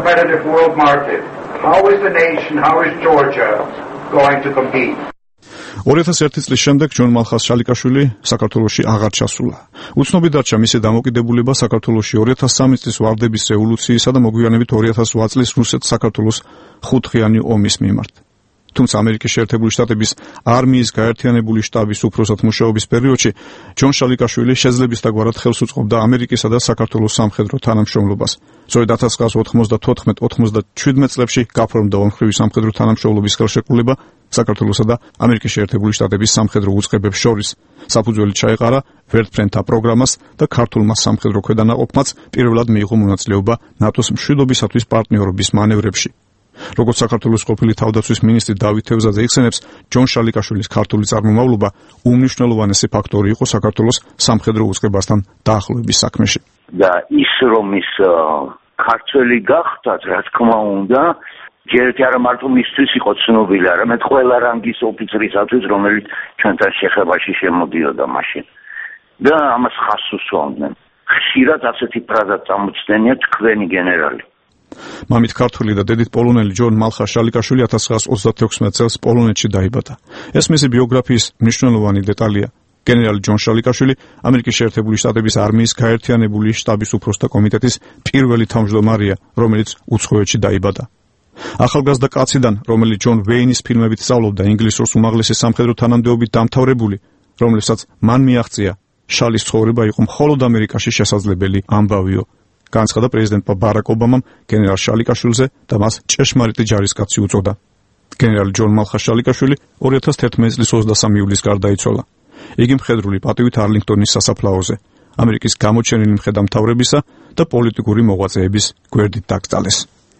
ორი ათას ერთი წლის შემდეგ ჯონ მალხას შალიკაშვილი საქართველოში აღარ ჩასულა. უცნობი დარჩა მისი დამოკიდებულება საქართველოში ორი ათას სამი წლის ვარდების რევოლუციისა და მოგვიანებით ორი ათას ოთხ წლის რუსეთ-საქართველოს ხუთხიანი ომის მიმართ. თუმცა ამერიკის შეერთებული შტატების არმიის გაერთიანებული შტაბის უფროსად მუშაობის პერიოდში ჯონ შალიკაშვილი შეძლებისდაგვარად ხელს უწყობდა ამერიკისა და საქართველოს სამხედრო თანამშრომლობას. ზოგადად ათას ცხრაასი ოთხმოცდათოთხმეტ ოთხმოცდაჩვიდმეტ წლებში გაფორმდა ომხრივი სამხედრო თანამშრომლობის ხელშეკრულება საქართველოსა და ამერიკის შეერთებული შტატების სამხედრო უწყებებს შორის. საფუძველი ჩაეყარა ვერტფრენთა პროგრამას და ქართულმა სამხედრო ქვედანაყოფმაც პირველად მიიღო მონაწილეობა ნატოს მშვიდობისათვის პარტნიორობის მანევრებში. როგორც საქართველოს ყოფილი თავდაცვის მინისტრი დავით თევზაძე იხსენებს, ჯონ შალიკაშვილის ქართული წარმომავლობა უმნიშვნელოვანესი ფაქტორი იყო საქართველოს სამხედრო უწყებასთან დაახლოების საქმეში. და ის რომ ის ქართველი გახდათ, რა თქმა უნდა, ჯერეთი არა მარტო მისთვის იყო ცნობილი, არამედ ყველა რანგის ოფიცრისათვის, რომელიც ჩვენთან შეხებაში შემოდიოდა მაშინ. და ამას ხაზს უსვამდნენ. ხშირად ასეთი ფრაზა წამოწდენია თქვენი გენერალი. მამით ქართული და დედით პოლონელი ჯონ მალხა შალიკაშვილი ათას ცხრაასი ოცდათექვსმეტ წელს პოლონეთში დაიბადა. ეს მისი ბიოგრაფიის მნიშვნელოვანი დეტალია. გენერალი ჯონ შალიკაშვილი ამერიკის შეერთებული შტატების არმიის გაერთიანებული შტაბის უფროსთა კომიტეტის პირველი თავმჯდომარეა, რომელიც უცხოეთში დაიბადა. ახალგაზრდა კაციდან, რომელიც ჯონ ვეინის ფილმებით სწავლობდა ინგლისურს უმაღლესი სამხედრო თანამდებობით დამთავრებული, რომლებსაც მან მიაღწია, შალის ცხოვრება იყო მხოლოდ ამერიკაში შესაძლებელი ამბავიო. განცხადა პრეზიდენტმა ბარაკ ობამამ გენერალ შალიკაშვილზე და მას ჭეშმარიტი ჯარისკაცი უწოდა. გენერალი ჯონ მალხა შალიკაშვილი ორი ათას თერთმეტი წლის ოცდასამი ივლისს გარდაიცვალა. იგი მხედრული პატივით არლინგტონის სასაფლაოზე, ამერიკის გამოჩენილი მხედართმთავრებისა და პოლიტიკური მოღვაწეების გვერდით დაკრძალეს.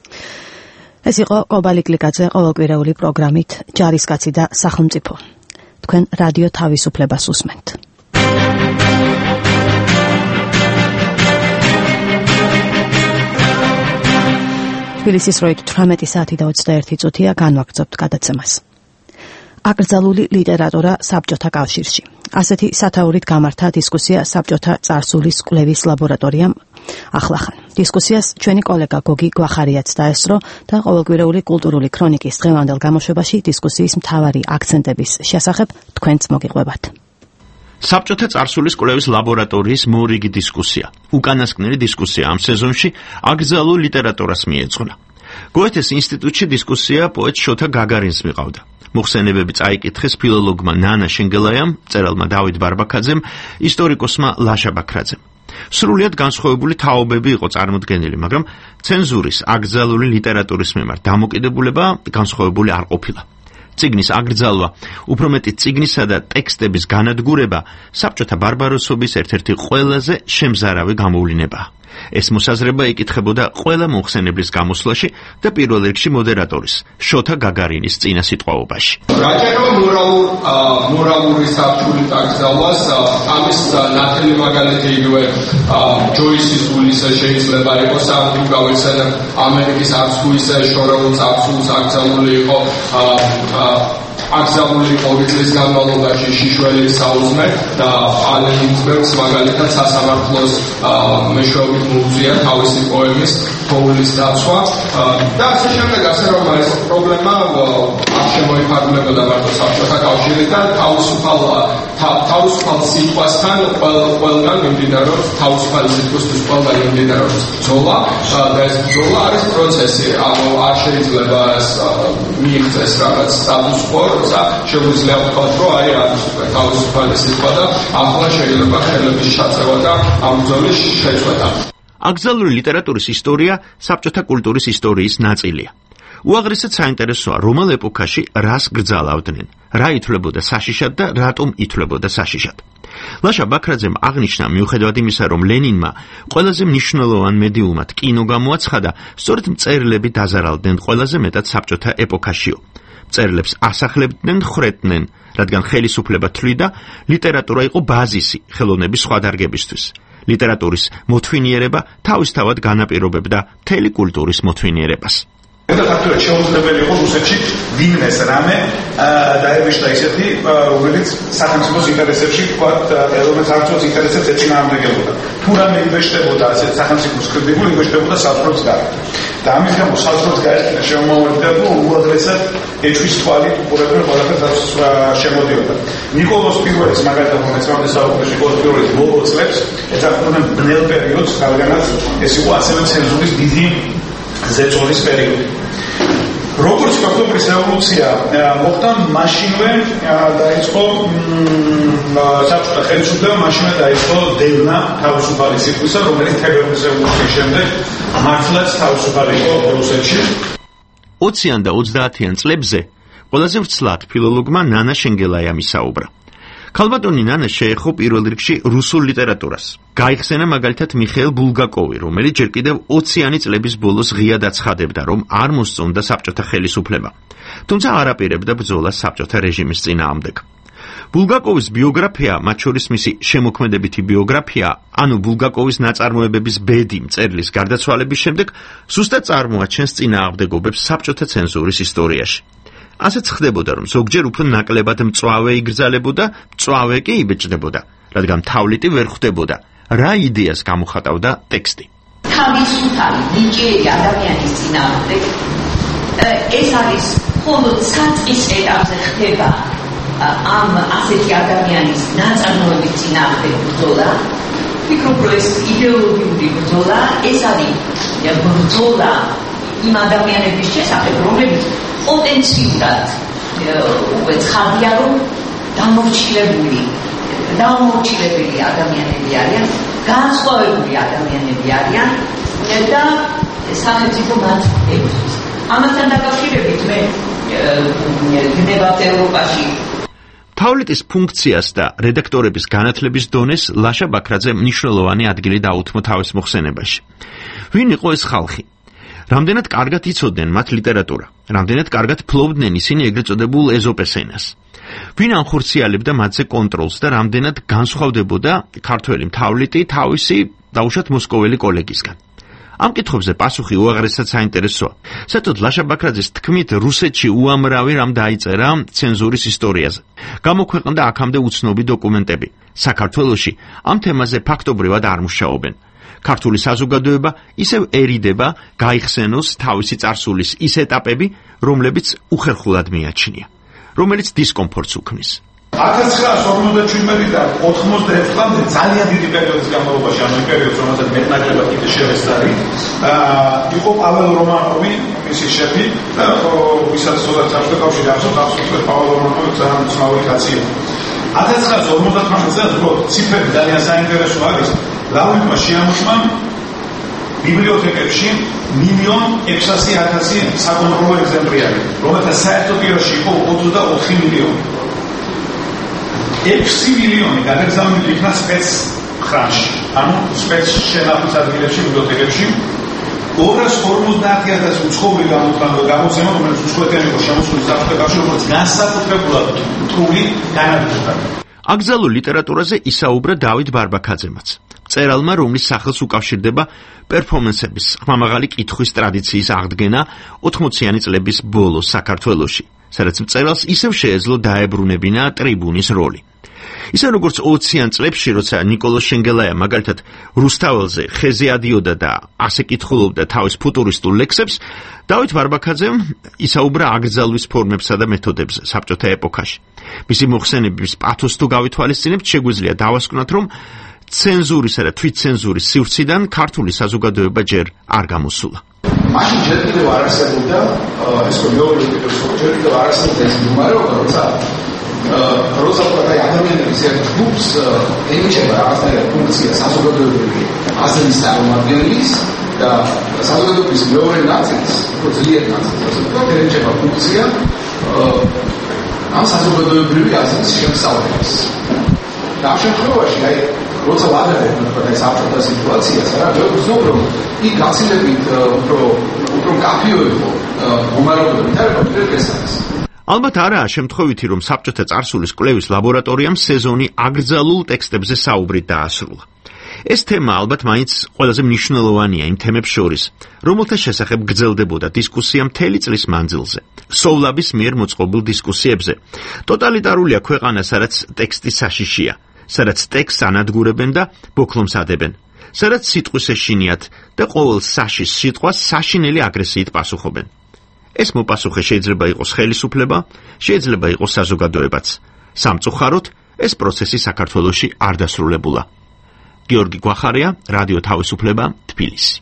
ეს იყო კობალი კლიკაძე ყოველკვირეული პროგრამით ჯარისკაცი და სახელმწიფო. თქვენ რადიო თავისუფლებას უსმენთ. თბილისის როით თვრამეტი საათი და ოცდაერთი წუთია განვაგრძობთ გადაცემას. აკრძალული ლიტერატურა საბჭოთა კავშირში. ასეთი სათაურით გამართა დისკუსია საბჭოთა წარსულის კვლევის ლაბორატორიამ ახლახან. დისკუსიას ჩვენი კოლეგა გოგი გვახარიაც დაესწრო და ყოველკვირეული კულტურული ქრონიკის დღევანდელ გამოშვებაში დისკუსიის მთავარი აქცენტების შესახებ თქვენც მოგიყვებათ. საბჭოთა წარსულის კვლევის ლაბორატორიის მორიგი დისკუსია. უკანასკნელი დისკუსია ამ სეზონში აკრძალულ ლიტერატურას მიეძღვნა. გოეთეს ინსტიტუტში დისკუსია პოეტ შოთა გაგარინს მიყავდა. მოხსენებები წაიკითხეს ფილოლოგმა ნანა შენგელაიამ, მწერალმა დავით ბარბაქაძემ, ისტორიკოსმა ლაშა ბაქრაძემ. სრულიად განსხვავებული თაობები იყო წარმოდგენილი, მაგრამ ცენზურის აკრძალული ლიტერატურის მიმართ დამოკიდებულება განსხვავებული არ ყოფილა. წიგნის აკრძალვა, უფრო მეტი წიგნისა და ტექსტების განადგურება საბჭოთა ბარბაროსობის ერთ-ერთი ყველაზე შემზარავი გამოვლინებაა. ეს მოსაზრება იკითხებოდა ყველა მოხსენებლის გამოსვლაში და პირველ რიგში მოდერატორის შოთა გაგარინის წინასიტყვაობაში. რაჭერა მორალურ მორალური საბჭოთა აკრძალვას ამის ნათელი მაგალითი იგივე ჯოისის გულისა შეიძლება იყოს ამ გავეცადე ამერიკის აბსოლუტის შორეულ აბსოლუტს აკრძალული იყო აკრძალული ორი წლის განმავლობაში შიშველი საუზმე და ალენ ინსბერგს მაგალითად სასამართლოს მეშვეობით მოუწია თავისი პოემის თოვლის დაცვა და ასე შემდეგ ასე რომ ეს პრობლემა არ შემოიფარგლებოდა მარტო საბჭოთა კავშირიდან თავისუფალ თავისუფალ სიტყვასთან ყველგან მიმდინარეობს თავისუფალი სიტყვის ყველგან მიმდინარეობს ბრძოლა და ეს ბრძოლა არის პროცესი ანუ არ შეიძლება მიიღწეს რაღაც სტატუს კო როცა შეგვიძლია ვთქვათ რომ აი არის თავისუფალი სიტყვა და ახლა შეიძლება ხელების ჩაწევა და ამ ბრძოლის შეწყვეტა. აკრძალული ლიტერატურის ისტორია საბჭოთა კულტურის ისტორიის ნაწილია. უაღრესად საინტერესოა, რომელ ეპოქაში რას გრძალავდნენ, რა ითვლებოდა საშიშად და რატომ ითვლებოდა საშიშად. ლაშა ბაქრაძემ აღნიშნა, მიუხედავად იმისა, რომ ლენინმა ყველაზე მნიშვნელოვან მედიუმად კინო გამოაცხადა, სწორედ მწერლები დაზარალდნენ ყველაზე მეტად საბჭოთა ეპოქაშიო. მწერლებს ასახლებდნენ, ხრეტდნენ, რადგან ხელისუფლება თვლიდა, ლიტერატურა იყო ბაზისი ხელოვნების სხვა დარგებისთვის. ლიტერატურის მოთვინიერება თავისთავად განაპირობებდა მთელი კულტურის მოთვინიერებას. და ფაქტობრივად შეუძლებელი იყო რუსეთში დინეს რამე დაებიშთა ისეთი, რომელიც სახელმწიფოს ინტერესებში, ვთქვათ, ეროვნულ საერთოს ინტერესებს ეწინააღმდეგებოდა. თუ რამე იბეჭდებოდა ასეთ სახელმწიფოს კრიტიკულ, იბეჭდებოდა საზღვრებს გარეთ. და ამის გამო საზღვრებს გაეჩინა შემომავალი და უადრესად ეჭვის თვალი უყურებენ ყველაფერს შემოდიოდა. ნიკოლოს პირველის მაგალითად მეცხრამეტე საუკუნეში ნიკოლოს პირველის ბოლო წლებს ეძახდნენ ბნელ პერიოდს, რადგანაც ეს იყო ასევე ცენზურის დიდი ზეწოლის პერიოდი. როგორც ოქტომბრის რევოლუცია მოხდა, მაშინვე დაიწყო საბჭოთა ხელისუფლება, მაშინვე დაიწყო დევნა თავისუფალი სიტყვისა, რომელიც თებერვლის რევოლუციის შემდეგ მართლაც თავისუფალი იყო რუსეთში. ოციან და ოცდაათიან წლებზე ყველაზე ვრცლად ფილოლოგმა ნანა შენგელაიამ ისაუბრა. ქალბატონი ნანა შეეხო პირველ რიგში რუსულ ლიტერატურას. გაიხსენა მაგალითად მიხეილ ბულგაკოვი, რომელიც ჯერ კიდევ ოციანი წლების ბოლოს ღიად აცხადებდა, რომ არ მოსწონდა საბჭოთა ხელისუფლება. თუმცა არ აპირებდა ბრძოლას საბჭოთა რეჟიმის წინააღმდეგ. ბულგაკოვის ბიოგრაფია, მათ შორის მისი შემოქმედებითი ბიოგრაფია, ანუ ბულგაკოვის ნაწარმოებების ბედი მწერლის გარდაცვალების შემდეგ, ზუსტად წარმოაჩენს წინააღმდეგობებს საბჭოთა ცენზურის ისტორიაში. ასეც ხდებოდა, რომ ზოგჯერ უფრო ნაკლებად მწვავე იგრძალებოდა, მწვავე კი იბეჭდებოდა, რადგან თავლიტი ვერ ხვდებოდა. რა იდეას გამოხატავდა ტექსტი? თავისუფალი ნიჭიერი ადამიანის წინააღმდეგ ეს არის მხოლოდ საწყის ეტაპზე ხდება ამ ასეთი ადამიანის ნაწარმოების წინააღმდეგ ბრძოლა. ვფიქრობ, რომ ეს იდეოლოგიური ბრძოლა, ეს არის ბრძოლა იმ ადამიანების შესახებ, რომლებიც პოტენციურად უკვე ცხადია, რომ დამორჩილებული დამორჩილებელი ადამიანები არიან, განსხვავებული ადამიანები არიან და სახელმწიფო მათ ებრძვის. ამასთან დაკავშირებით მე გნებავ ევროპაში თავლიტის ფუნქციას და რედაქტორების განათლების დონეს ლაშა ბაქრაძე მნიშვნელოვანი ადგილი დაუთმო თავის მოხსენებაში. ვინ იყო ეს ხალხი? რამდენად კარგად იცოდნენ მათ ლიტერატურა, რამდენად კარგად ფლობდნენ ისინი ეგრეთ წოდებულ ეზოპეს ენას. ვინ ანხორციალებდა მათზე კონტროლს და რამდენად განსხვავდებოდა ქართველი თავლიტი თავისი დაუშვათ მოსკოველი კოლეგისგან. ამ კითხვებზე პასუხი უაღრესად საინტერესოა. საერთოდ ლაშა ბაქრაძის თქმით, რუსეთში უამრავი რამ დაიწერა ცენზურის ისტორიაზე. გამოქვეყნდა აქამდე უცნობი დოკუმენტები. საქართველოში ამ თემაზე ფაქტობრივად არ მუშაობენ. ქართული საზოგადოება ისევერიდება გაიხსენოს თავისი წარსულის ის ეტაპები, რომლებიც უხერხულად მიაჩნია, რომელიც დისკომფორტს უქმნის. ათას ცხრაასი ორმოცდაჩვიდმეტიდან ოთხმოცდაერთი წლამდე ძალიან დიდი პერიოდის განმავლობაში, ანუ იმ პერიოდს, რომელსაც მეტნაკლებად კიდე შევესწარი, იყო პაվել რომანოვი, მისი შეფი და ვისაც ზოგადად საბჭოთა კავშირი ახსოვს, ახსოვს პაվել რომანოვი ძალიან ცნობილი კაცი იყო. ათას ცხრაასი ორმოცდათვრამეტ წელს უბრალოდ ციფრები ძალიან საინტერესო არის. ლავრენტმა შეამოშმა ბიბლიოთეკებში მილიონ ექვსასი ათასი საკონტროლო ეგზემპლიარი, რომელთა საერთო ტირაჟი იყო ოცდაოთხი მილიონი. ექვსი მილიონი გადაგზავნილი იქნა სპეც ხრანში, ანუ სპეც შენახვის ადგილებში, ბიბლიოთეკებში. ორას ორმოცდაათი ათასი უცხოური გამოცემა, რომელიც უცხოეთიდან იყო შემოსული საბჭოთა კავშირში, როგორც განსაკუთრებულად მტრული განადგურდა. აკრძალულ ლიტერატურაზე ისაუბრა დავით ბარბაქაძემაც. მწერალმა, რომლის სახელს უკავშირდება პერფორმანსების ხმამაღალი კითხვის ტრადიციის აღდგენა ოთხმოციანი წლების ბოლოს საქართველოში, სადაც მწერალს ისევ შეეძლო დაებრუნებინა ტრიბუნის როლი. ისე როგორც ოციან წლებში, როცა ნიკოლოს შენგელაია მაგალითად რუსთაველზე ხეზე ადიოდა და ასე კითხულობდა თავის ფუტურისტულ ლექსებს, დავით ბარბაქაძემ ისაუბრა აკრძალვის ფორმებსა და მეთოდებზე საბჭოთა ეპოქაში. მისი მოხსენების პათოს თუ გავითვალისწინებთ, შეგვიძლია დავასკვნათ, რომ ცენზურისა და თვითცენზურის სივრციდან ქართული საზოგადოება ჯერ არ გამოსულა. მაშინ ჯერ კიდევ არ არსებობდა ეს მეორე ჯერ კიდევ არ არსებობდა ეს მდგომარეობა, როცა როცა პატარა ადამიანების ერთ ჯგუფს ენიჭება რაღაცნაირად ფუნქცია საზოგადოებრივი აზრის წარმომადგენლის და საზოგადოების მეორე ნაწილს, უფრო ძლიერ ნაწილს, ასე ვთქვათ, ენიჭება ფუნქცია ამ საზოგადოებრივი აზრის შემსწავლების. და ამ შემთხვევაში, აი, როცა ვადარებ, თქვა ეს საბჭოთა სიტუაციას, რა, მე ვგრძნობ, რომ იქ გაცილებით უფრო უფრო კაფიო იყო მომარაგებელი და ეს არის. ალბათ არაა შემთხვევითი, რომ საბჭოთა წარსულის კვლევის ლაბორატორიამ სეზონი აკრძალულ ტექსტებზე საუბრით დაასრულა. ეს თემა ალბათ მაინც ყველაზე მნიშვნელოვანია იმ თემებს შორის, რომელთა შესახებ გრძელდებოდა დისკუსია მთელი წლის მანძილზე. სოვლაბის მიერ მოწყობილ დისკუსიებზე. ტოტალიტარულია ქვეყანა, სადაც ტექსტი საშიშია, სადაც ტექსტს ანადგურებენ და ბოქლომს ადებენ. სადაც სიტყვის ეშინიათ და ყოველ საშის სიტყვას საშინელი აგრესიით პასუხობენ. ეს მოპასუხე შეიძლება იყოს ხელისუფლება, შეიძლება იყოს საზოგადოებაც. სამწუხაროდ, ეს პროცესი საქართველოში არ დასრულებულა. გიორგი გვახარია, რადიო თავისუფლება, თბილისი.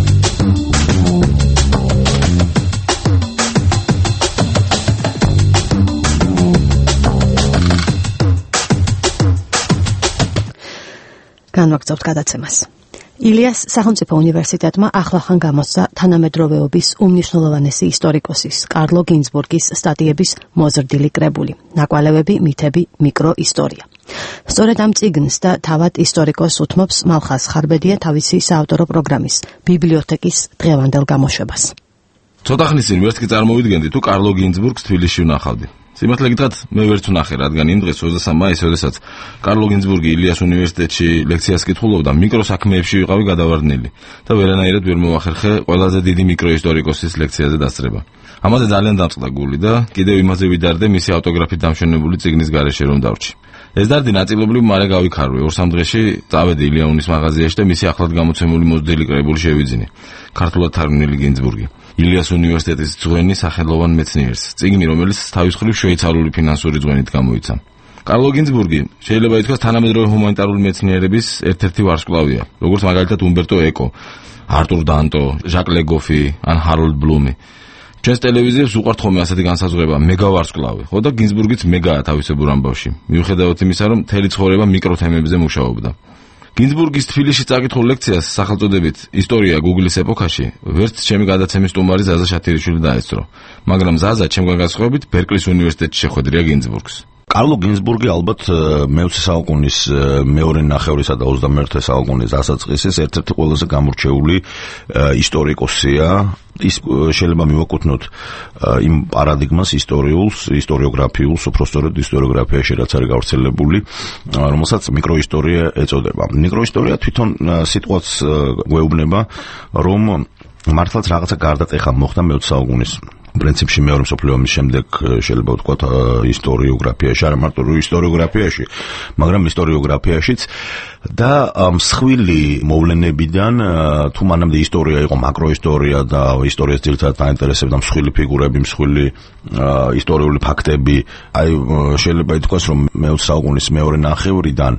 განვაგრძობთ გადაცემას. ილიას სახელმწიფო უნივერსიტეტმა ახლახან გამოსცა თანამედროვეობის უმნიშვნელოვანესი ისტორიკოსის კარლო გინზბურგის სტატიების მოზრდილი კრებული ნაკვალევები, მითები, მიკროისტორია. სწორედ ამ წიგნს და თავად ისტორიკოს უთმობს მალხაზ ხარბედია თავისი საავტორო პროგრამის ბიბლიოთეკის დღევანდელ გამოშვებას. ცოტა ხნის წინ ვერც კი წარმოვიდგენდი თუ კარლო გინზბურგს თბილისში ვნახავდი. სიმართლე გითხრათ, მე ვერც ვნახე, რადგან იმ დღეს ოცდასამი მაისი, როდესაც კარლო გინზბურგი ილიას უნივერსიტეტში ლექციას კითხულობდა, მიკროსაქმეებში ვიყავი გადავარდნილი და ვერანაირად ვერ მოვახერხე ყველაზე დიდი მიკროისტორიკოსის ლექციაზე დასწრება. ამაზე ძალიან დამწყდა გული და კიდევ იმაზე ვიდარდე მისი ავტოგრაფით დამშვენებული წიგნის გარეშე რომ დავრჩი. ეს დარდი ნაწილობრივ მალე გავიქარვე. ორ-სამ დღეში წავედი ილიაუნის მაღაზიაში და მისი ახლად გამოცემული მოზრდილი კრებული შევიძინე. ქართულად თარგმნილი გინზბურგი. ილიას უნივერსიტეტის ძღვენი სახელოვან მეცნიერს. წიგნი, რომელიც თავის მხრივ შვეიცარიული ფინანსური ძღვენით გამოიცა. კარლო გინზბურგი შეიძლება ითქვას თანამედროვე ჰუმანიტარული მეცნიერების ერთ-ერთი ვარსკვლავია, როგორც მაგალითად უმბერტო ეკო, არტურ დანტო, ჟაკ ლეგოფი ან ჰაროლდ ბლუმი. ჩვენს ტელევიზიებს უყვართ ხოლმე ასეთი განსაზღვრება მეგავარსკვლავი, ხო და გინზბურგიც მეგაა თავისებურ ამბავში. მიუხედავად იმისა, რომ მთელი ცხოვრება მიკროთემებზე მუშაობდა. გინზბურგის თბილისში წაკითხულ ლექციას სახელწოდებით ისტორია გუგლის ეპოქაში ვერც ჩემი გადაცემის სტუმარი ზაზა შათირიშვილი დაესწრო, მაგრამ ზაზა ჩემგან განსხვავებით ბერკლის უნივერსიტეტში შეხვედრია გინზბურგს. კარლო გინზბურგი ალბათ მეოცე საუკუნის მეორე ნახევრისა და ოცდამეერთე საუკუნის დასაწყისის ერთ-ერთი ყველაზე გამორჩეული ისტორიკოსია. ის შეიძლება მივაკუთვნოთ იმ პარადიგმას ისტორიულს, ისტორიოგრაფიულს, უпростоროდ ისტორიოგრაფიაში რაც არის გავრცელებული, რომელსაც მიკროისტორია ეწოდება. მიკროისტორია თვითონ სიტყვაც გვეუბნება, რომ მართლაც რაღაცა გარდატეხა მოხდა მეოცე საუკუნის პრინციპში მეორე მსოფლიო ომის შემდეგ შეიძლება ვთქვათ ისტორიოგრაფიაში, არა მარტო ისტორიოგრაფიაში, მაგრამ ისტორიოგრაფიაშიც და მსხვილი მოვლენებიდან თუ მანამდე ისტორია იყო მაკროისტორია და ისტორიას ძირითადად დაინტერესებდა მსხვილი ფიგურები, მსხვილი ისტორიული ფაქტები, აი შეიძლება ითქვას, რომ მეოცე საუკუნის მეორე ნახევრიდან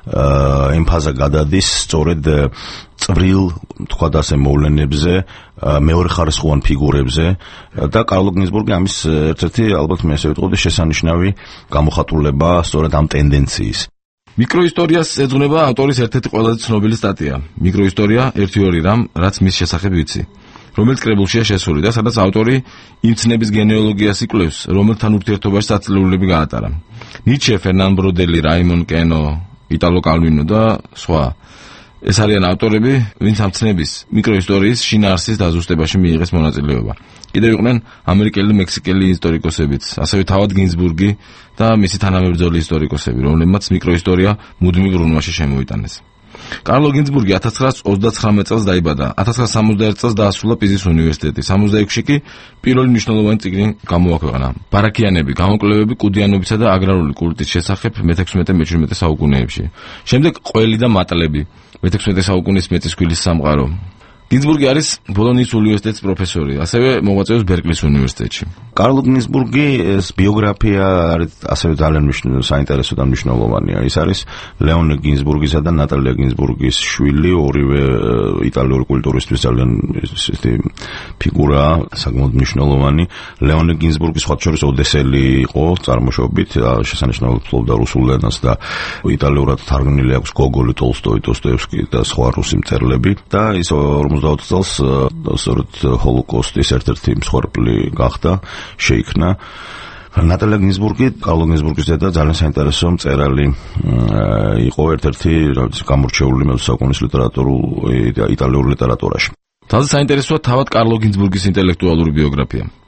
ემფაზა გადადის სწორედ წვრილ თქვა და ასე მოვლენებზე, მეორე ხარისხოვან ფიგურებზე და კარლო გინზბურგი ამის ერთ-ერთი ალბათ მე ესე ვიტყოდი შესანიშნავი გამოხატულება სწორედ ამ ტენდენციის. მიკროისტორიას ეძღვნება ავტორის ერთ-ერთი ყველაზე ცნობილი სტატია. მიკროისტორია ერთი ორი რამ, რაც მის შესახებ ვიცი, რომელიც კრებულშია შესული და სადაც ავტორი იმ ცნების გენეოლოგიას იკვლევს, რომელთან ურთიერთობაში საცილებლები გაატარა. ნიჩე, ფერნან ბროდელი, რაიმონ კენო, იტალო კალვინო და სხვა. ეს არიან ავტორები, ვინც ამ ცნების მიკროისტორიის შინაარსის დაზუსტებაში მიიღეს მონაწილეობა. კიდევ იყვნენ ამერიკელი, მექსიკელი ისტორიკოსებიც, ასევე თავად გინზბურგი და მისი თანამებრძოლი ისტორიკოსები, რომლებმაც მიკროისტორია მუდმივ ბრუნვაში შემოიტანეს. კარლო გინზბურგი ათას ცხრაას ოცდაცხრამეტ წელს დაიბადა. ათას ცხრაას სამოცდაერთ წელს დაასრულა პიზის უნივერსიტეტი. სამოცდაექვსში კი პირველი მნიშვნელოვანი წიგნი გამოაქვეყნა. ბარაკიანები, გამოკვლევები კუდიანობისა და აგრარული კულტის შესახებ მეთექვსმეტე მეჩვიდმეტე საუკუნეებში. შემდეგ ყველი და მატლები, მეთექვსმეტე საუკუნის მეწისქვილის სამყარო. გინზბურგი არის ბოლონიის უნივერსიტეტის პროფესორი, ასევე მოღვაწეობს ბერკლის უნივერსიტეტში. კარლო გინზბურგის ბიოგრაფია არის ასევე ძალიან საინტერესო და მნიშვნელოვანია. ის არის ლეონ გინზბურგისა და ნატალია გინზბურგის შვილი, ორივე იტალიური კულტურისთვის ძალიან ისეთი ფიგურაა, საკმაოდ მნიშვნელოვანი. ლეონ გინზბურგი სხვა შორის ოდესელი იყო წარმოშობით, შესანიშნავად ფლობდა რუსულ ენას და იტალიურად თარგმნილი აქვს გოგოლი, ტოლსტოი, დოსტოევსკი და სხვა რუსი მწერლები და ის ორმოცდაოთხ წელს სწორედ ჰოლოკოსტის ერთ-ერთი მსხვერპლი გახდა, შეიქმნა. ნატალია გინზბურგი, კარლო გინზბურგის დედა, ძალიან საინტერესო მწერალი იყო, ერთ-ერთი გამორჩეული მეოცე საუკუნის ლიტერატურულ იტალიურ ლიტერატურაში. თავზე საინტერესოა თავად კარლო გინზბურგის ინტელექტუალური ბიოგრაფია.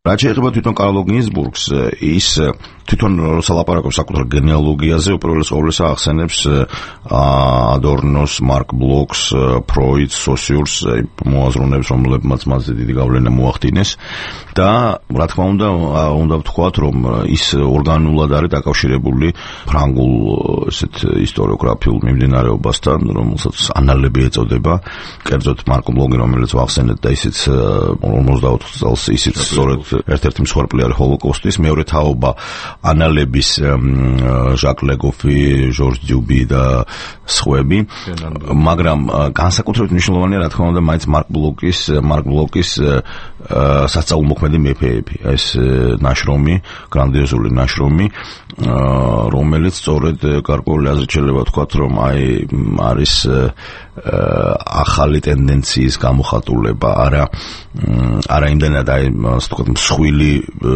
რაც შეეხება თვითონ კარლ გინზბურგს, ის თვითონ სალაპარაკობს საკუთარ გენეალოგიაზე, უპირველეს ყოვლისა ახსენებს ადორნოს, მარკ ბლოკს, ფროიდს, სოსიურს, მოაზროვნებს, რომლებმაც მასზე დიდი გავლენა მოახდინეს და რა თქმა უნდა, უნდა ვთქვათ, რომ ის ორგანულად არის დაკავშირებული ფრანგულ ესეთ ისტორიოგრაფიულ მიმდინარეობასთან, რომელსაც ანალები ეწოდება. კერძოდ მარკ ბლოკი, რომელიც ვახსენეთ და ისიც ორმოცდაოთხ წელს ისიც სწორედ ერთ-ერთი მსხვერპლი არის ჰოლოკოსტის, მეორე თაობა ანალების ჟაკ ლეგოფი, ჟორჟ დიუბი და სხვები, მაგრამ განსაკუთრებით მნიშვნელოვანია რა თქმა უნდა მაინც მარკ ბლოკის, მარკ ბლოკის სასწაულმოქმედი მეფეები, ეს ნაშრომი, გრანდიოზული ნაშრომი, რომელიც სწორედ გარკვეული აზრით შეიძლება ვთქვათ, რომ აი არის ახალი ტენდენციის გამოხატულება, არა არა იმდენად აი ასე ვთქვათ მსხვილი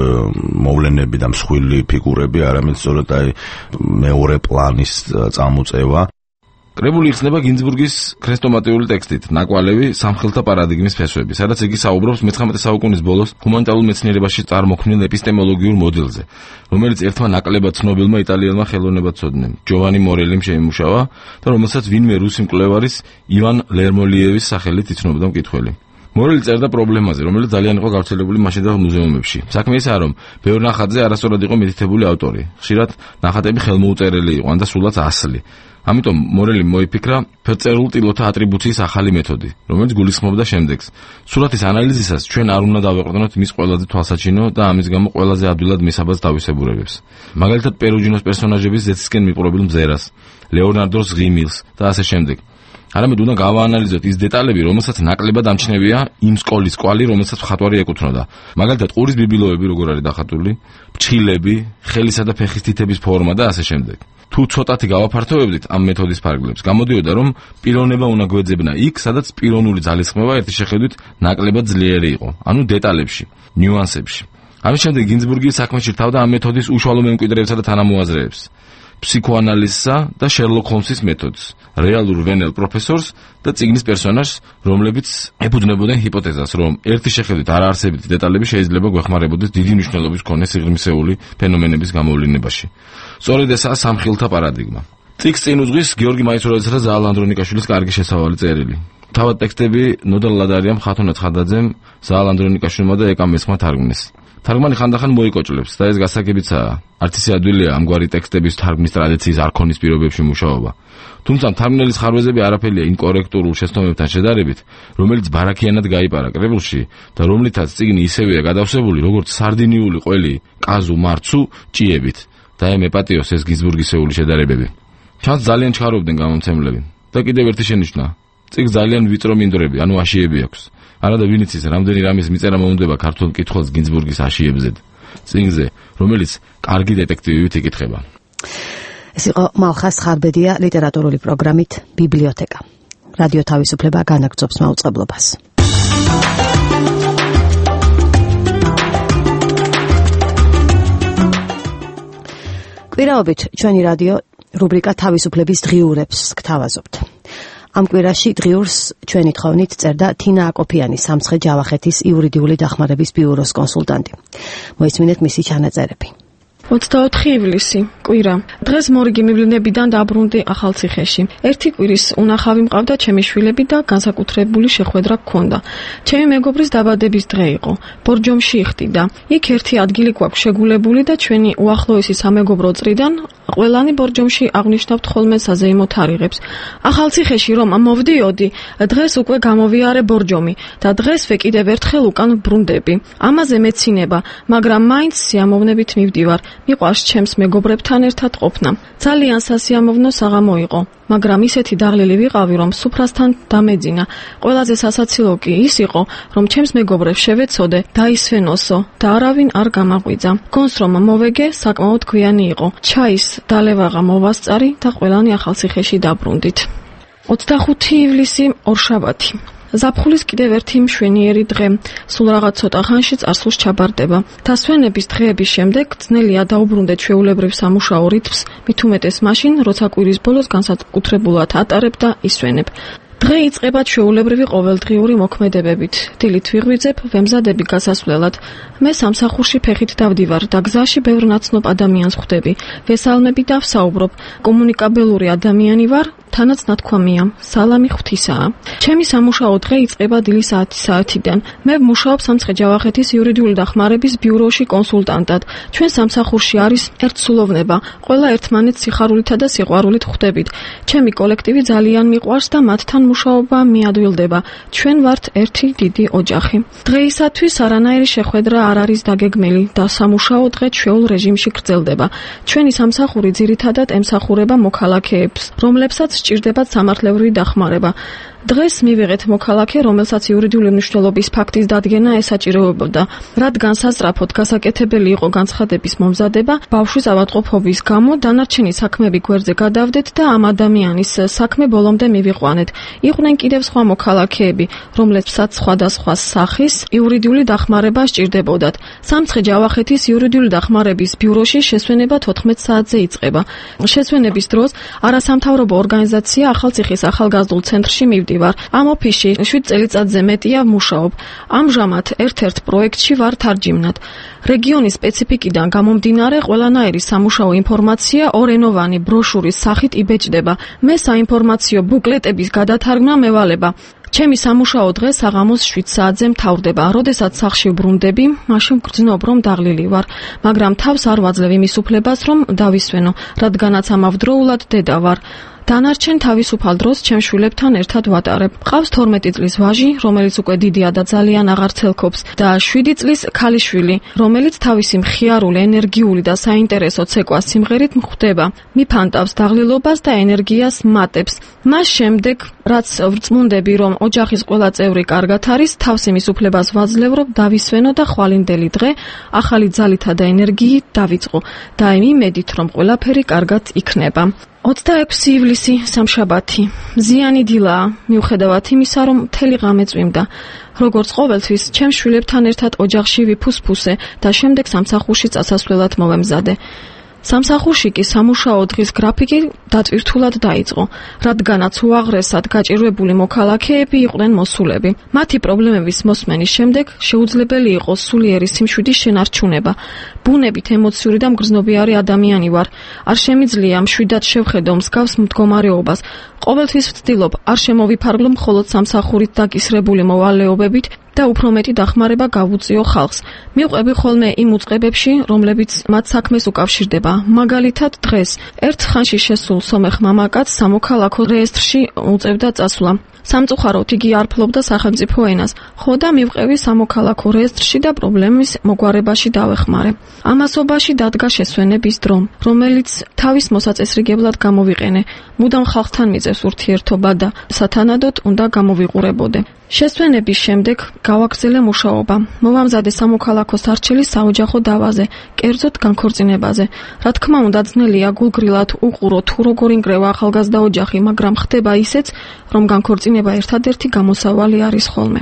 მოვლენები და მსხვილი ფიგურები, არამედ სწორედ აი მეორე პლანის წამოწევა. კრებული იხსნება გინზბურგის ქრესტომატიული ტექსტით ნაკვალევი სამხელთა პარადიგმის ფესვები, სადაც იგი საუბრობს მეცხრამეტე საუკუნის ბოლოს ჰუმანიტარულ მეცნიერებაში წარმოქმნილ ეპისტემოლოგიურ მოდელზე, რომელიც ერთმა ნაკლებად ცნობილმა იტალიელმა ხელოვნებაცოდნემ ჯოვანი მორელიმ შეიმუშავა და რომელსაც ვინმე რუსი მკვლევარის ივან ლერმოლიევის სახელით იცნობდა მკითხველი. მორელი წერდა პრობლემაზე, რომელიც ძალიან იყო გავრცელებული მაშინდელ მუზეუმებში. საქმე ისაა, რომ ბევრ ნახატზე არასწორად იყო მითითებული ავტორი. ხშირად ნახატები ხელმოუწერელი იყო, ან და სულაც ასლი. ამიტომ მორელიმ მოიფიქრა ფერწერულ ტილოთა ატრიბუციის ახალი მეთოდი, რომელიც გულისხმობდა შემდეგს. სურათის ანალიზისას ჩვენ არ უნდა დავეყრდნოთ მის ყველაზე თვალსაჩინო და ამის გამო ყველაზე ადვილად მისაბაძ თავისებურებებს. მაგალითად პერუჯინოს პერსონაჟების ზეცისკენ მიპყრობილ მზერას, ლეონარდოს ღიმილს და ასე შემდეგ. არამედ უნდა გავაანალიზოთ ის დეტალები, რომელსაც ნაკლებად ამჩნევია იმ სკოლის კვალი, რომელსაც მხატვარი ეკუთვნოდა. მაგალითად ყურის ბიბილოები როგორ არის დახატული, ფრჩხილები, ხელისა და ფეხის თითების ფორმა და ასე შემდეგ. თუ ცოტათი გავაფართოვებდით ამ მეთოდის ფარგლებს, გამოდიოდა რომ პიროვნება უნდა გვეძებნა იქ, სადაც პიროვნული ძალისხმევა ერთი შეხედვით ნაკლებად ძლიერი იყო, ანუ დეტალებში, ნიუანსებში. ამის შემდეგ გინზბურგი საქმეში რთავდა ამ მეთოდის უშუალო მემკვიდრეებსა და თანამოაზრეებს. ფსიქოანალიზსა და შერლოკ ჰოლმსის მეთოდს, რეალურ ვენელ პროფესორს და წიგნის პერსონაჟს, რომლებიც ეფუძნებოდნენ ჰიპოთეზას, რომ ერთი შეხედვით არაარსებითი დეტალები შეიძლება გვეხმარებოდეს დიდი მნიშვნელობის მქონე სიღრმისეული ფენომენების გამოვლენებაში. სწორედ ესაა სამხილთა პარადიგმა. წიგნს წინ უძღვის გიორგი მაისურაძისა და ზაალ ანდრონიკაშვილის კარგი შესავალი წერილი. თავად ტექსტები ნოდარ ლადარიამ, ხათუნა ცხადაძემ, ზაალ ანდრონიკაშვილმა და ეკა მესხმა თარგმნეს. თარგმანი ხანდახან მოიკოჭლებს და ეს გასაგებიცაა. არც ისე ადვილია ამგვარი ტექსტების თარგმნის ტრადიციის არქონის პირობებში მუშაობა. თუმცა თარგმნელის ხარვეზები არაფერია იმ კორექტურულ შეცდომებთან შედარებით, რომელიც ბარაქიანად გაიპარა კრებულში და რომლითაც წიგნი ისევეა გადავსებული, როგორც სარდინიული ყველი კაზუ მარცუ ჭიებით. და ემ ეპატიოს ეს გინზბურგისეული შედარებები. ჩანს ძალიან ჩქარობდნენ გამომცემლები. და კიდევ ერთი შენიშვნა. წიგნს ძალიან ვიწრო მინდვრები, ანუ აშიები აქვს. არადა ვინც ის რამდენი რამის მიწერა მოუნდება ქართულ მკითხველს გინზბურგის აშიებზე. წიგნზე, რომელიც კარგი დეტექტივით იკითხება. ეს იყო მალხას ხარბედია ლიტერატურული პროგრამით ბიბლიოთეკა. რადიო თავისუფლება განაგრძობს მაუწყებლობას. კვირაობით ჩვენი რადიო რუბრიკა თავისუფლების დღიურებს გთავაზობთ. ამ კვირაში დღიურს ჩვენი თხოვნით წერდა თინა აკოფიანი, სამცხე ჯავახეთის იურიდიული დახმარების ბიუროს კონსულტანტი. მოისმინეთ მისი ჩანაწერები. ოცდაოთხი ივლისი, კვირა. დღეს მორიგი მივლინებიდან დაბრუნდი ახალციხეში. ერთი კვირის უნახავი მყავდა ჩემი შვილები და განსაკუთრებული შეხვედრა გქონდა. ჩემი მეგობრის დაბადების დღე იყო. ბორჯომში იხდიდა. იქ ერთი ადგილი გვაქვს შეგულებული და ჩვენი უახლოესი სამეგობრო წრიდან ყველანი ბორჯომში აღნიშნავთ ხოლმე საზეიმო თარიღებს. ახალციხეში რომ მოვდიოდი, დღეს უკვე გამოვიარე ბორჯომი და დღესვე კიდევ ერთხელ უკან ბრუნდები. ამაზე მეცინება, მაგრამ მაინც სიამოვნებით მივდივარ. მიყვარს ჩემს მეგობრებთან ერთად ყოფნა. ძალიან სასიამოვნო საღამო იყო, მაგრამ ისეთი დაღლილი ვიყავი, რომ სუფრასთან დამეძინა. ყველაზე სასაცილო კი ის იყო, რომ ჩემს მეგობრებს შევეცოდე დაისვენოსო და არავინ არ გამაღვიძა. გონს რომ მოვეგე საკმაოდ გვიანი იყო. ჩაის დალევაღა მოვასწარი და ყველანი ახალციხეში დაბრუნდით. ოცდახუთი ივლისი, ორშაბათი. ზაფხულის კიდევ ერთი მშვენიერი დღე. სულ რაღაც ცოტა ხანში წარსულს ჩაბარდება. დასვენების დღეების შემდეგ ძნელია დაუბრუნდეთ ჩვეულებრივ სამუშაო რითმს, მით უმეტეს მაშინ, როცა კვირის ბოლოს განსაკუთრებულად ატარებ და ისვენებ. დღე იწყება ჩვეულებრივი ყოველდღიური მოქმედებებით. დილით ვიღვიძებ, ვემზადები გასასვლელად. მე სამსახურში ფეხით დავდივარ და გზაში ბევრ ნაცნობ ადამიანს ხვდები. ვესალმები და ვსაუბრობ. კომუნიკაბელური ადამიანი ვარ, თანაც ნათქვამია, სალამი ღვთისაა. ჩემი სამუშაო დღე იწყება დილის ათი საათიდან. მე ვმუშაობ სამცხე-ჯავახეთის იურიდიული დახმარების ბიუროში კონსულტანტად. ჩვენ სამსახურში არის ერთსულოვნება. ყველა ერთმანეთს სიხარულითა და სიყვარულით ხვდებით. ჩემი კოლექტივი ძალიან მიყვარს და მათთან მუშაობა მიადვილდება. ჩვენ ვართ ერთი დიდი ოჯახი. დღეისათვის არანაირი შეხვედრა არ არის დაგეგმილი და სამუშაო დღე ჩვეულ რეჟიმში გრძელდება. ჩვენი სამსახური ძირითადად ემსახურება მოქალაქეებს, რომლებსაც სჭირდებათ სამართლებრივი დახმარება. დღეს მივიღეთ მოქალაქე, რომელსაც იურიდიული მნიშვნელობის ფაქტის დადგენა ესაჭიროებოდა. რადგან სასწრაფოდ გასაკეთებელი იყო განცხადების მომზადება, ბავშვის ავადმყოფობის გამო დანარჩენი საქმეები გვერდზე გადავდეთ და ამ ადამიანის საქმე ბოლომდე მივიყვანეთ. იყვნენ კიდევ სხვა მოქალაქეები, რომლებსაც სხვადასხვა სახის იურიდიული დახმარება სჭირდებოდათ. სამცხე-ჯავახეთის იურიდიული დახმარების ბიუროში შესვენება თოთხმეტ საათზე იწყება. შესვენების დროს არასამთავრობო ორგანიზაცია ახალციხის ახალგაზრდულ ცენტრში მივდივარ. ამ ოფისში შვიდ წელიწადზე მეტია ვმუშაობ. ამჟამად ერთ-ერთ პროექტში ვარ თარჯიმნად. რეგიონის სპეციფიკიდან გამომდინარე, ყველანაირი სამუშაო ინფორმაცია ორენოვანი ბროშურის სახით იბეჭდება. მე საინფორმაციო ბუკლეტების გადათარგმნა მევალება. ჩემი სამუშაო დღე საღამოს შვიდ საათზე მთავრდება. როდესაც სახლში ვბრუნდები, მაშინ ვგრძნობ, რომ დაღლილი ვარ, მაგრამ თავს არ ვაძლევ იმის უფლებას, რომ დავისვენო, რადგანაც ამავდროულად დედა ვარ. დანარჩენ თავისუფალ დროს ჩემ შვილებთან ერთად ვატარებ. ყავს თორმეტი წლის ვაჟი, რომელიც უკვე დიდია და ძალიან აღარ ცელქობს და შვიდი წლის ქალიშვილი, რომელიც თავისი მხიარული, ენერგიული და საინტერესო ცეკვას სიმღერით მხვდება. მიფანტავს დაღლილობას და ენერგიას მატებს. მას შემდეგ, რაც ვწმუნდები, რომ ოჯახის ყველა წევრი კარგად არის, თავს იმის უფლებას ვაძლევ, რომ დავისვენო და ხვალინდელი დღე ახალი ძალითა და ენერგიით დავიწყო და იმედით, რომ ყველაფერი კარგად იქნება. ოცდაექვსი ივლისი სამშაბათი. ზიანი დილაა, მიუხედავად იმისა, რომ მთელი ღამე წვიმდა. როგორც ყოველთვის, ჩემ შვილებთან ერთად ოჯახში ვიფუსფუსე და შემდეგ სამსახურში წასასვლელად მოვემზადე. სამსახურში კი სამუშაო დღის გრაფიკი დატვირთულად დაიწყო, რადგანაც უაღრესად გაჭირვებული მოქალაქეები იყვნენ მოსულები. მათი პრობლემების მოსმენის შემდეგ შეუძლებელი იყო სულიერი სიმშვიდის შენარჩუნება. ბუნებით ემოციური და მგრძნობიარე ადამიანი ვარ. არ შემიძლია მშვიდად შევხედო მსგავს მდგომარეობას. ყოველთვის ვცდილობ არ შემოვიფარგლო მხოლოდ სამსახურით დაკისრებული მოვალეობებით და უფრო მეტი დახმარება გავუწიო ხალხს. მივყვები ხოლმე იმ უწყებებში, რომლებიც მათ საქმეს უკავშირდება. მაგალითად, დღეს ერთ ხანში შესულ სომეხ მამაკაცს სამოქალაქო რეესტრში უწევდა წასვლა. სამწუხაროდ იგი არ ფლობდა სახელმწიფო ენას. ხო და მივყევი სამოქალაქო რეესტრში და პრობლემის მოგვარებაში დავეხმარე. ამასობაში დადგა შესვენების დრო, რომელიც თავის მოსაწესრიგებლად გამოვიყენე. მუდამ ხალხთან მიწევს ურთიერთობა და სათანადოდ უნდა გამოვიყურებოდე. შესვენების შემდეგ გავაგრძელე მუშაობა. მოვამზადე სამოქალაქო სარჩელის საოჯახო დავაზე, კერძოდ განქორწინებაზე. რა თქმა უნდა, ძნელია გულგრილად უყურო თუ როგორ ინგრევა ახალგაზრდა ოჯახი, მაგრამ ხდება ისეც, რომ განქორწინება ერთადერთი გამოსავალი არის ხოლმე.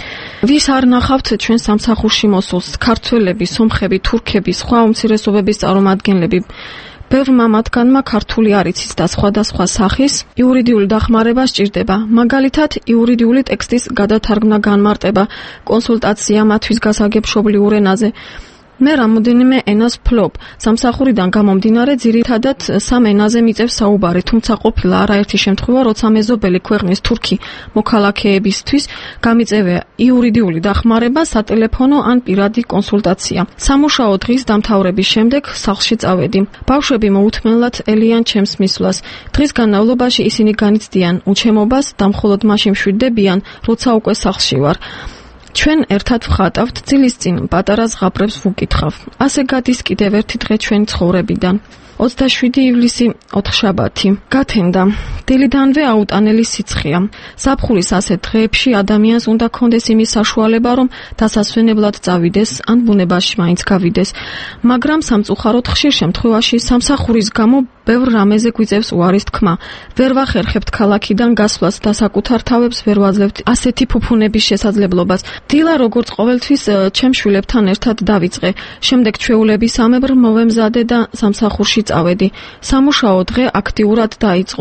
ვის არ ნახავთ ჩვენ სამსახურში მოსულს? ქართველები, სომხები, თურქები, სხვა უმცირესობების წარმომადგენლები. ბევრმა მათგანმა ქართული არ იცის და სხვადასხვა სახის იურიდიული დახმარება სჭირდება. მაგალითად, იურიდიული ტექსტის გადათარგმნა, განმარტება, კონსულტაცია მათთვის გასაგებ მშობლიურ ენაზე. მე რამოდენიმე ენას ვფლობ. სამსახურიდან გამომდინარე, ძირითადად სამ ენაზე მიწევს საუბარი, თუმცა ყოფილა არაერთი შემთხვევა, როცა მეზობელი ქვეყნის თურქი მოქალაქეებისთვის გამიწევია იურიდიული დახმარება, სატელეფონო ან პირადი კონსულტაცია. სამუშაო დღის დამთავრების შემდეგ სახლში წავედი. ბავშვები მოუთმენლად ელიან ჩემს მისვლას. დღის განმავლობაში ისინი განიცდიან უჩემობას და მხოლოდ მაშინ მშვიდდებიან, როცა უკვე სახლში ვარ. ჩვენ ერთად ვხატავთ, ძილის წინ პატარა ზღაპრებს ვუკითხავ. ასე გადის კიდევ ერთი დღე ჩვენი ცხოვრებიდან. ოცდაშვიდი ივლისი ოთხშაბათი. გათენდა. დილიდანვე აუტანელი სიცხეა. ზაფხულის ასეთ დღეებში ადამიანს უნდა კონდეს იმის საშუალება, რომ დასასვენებლად წავიდეს, ან ბუნებაში მაინც გავიდეს. მაგრამ სამწუხაროდ ხშირ შემთხვევაში სამსახურის გამო ბევრ რამეზე გვიწევს უარის თქმა. ვერ ვახერხებთ ქალაქიდან გასვლას და საკუთარ თავებს ვერ ვაძლევთ ასეთი ფუფუნების შესაძლებლობას. დილა როგორც ყოველთვის ჩემ შვილებთან ერთად დავიწყე. შემდეგ ჩვეულებისამებრ მოვემზადე და სამსახურში წავედი. სამუშაო დღე აქტიურად დაიწყო.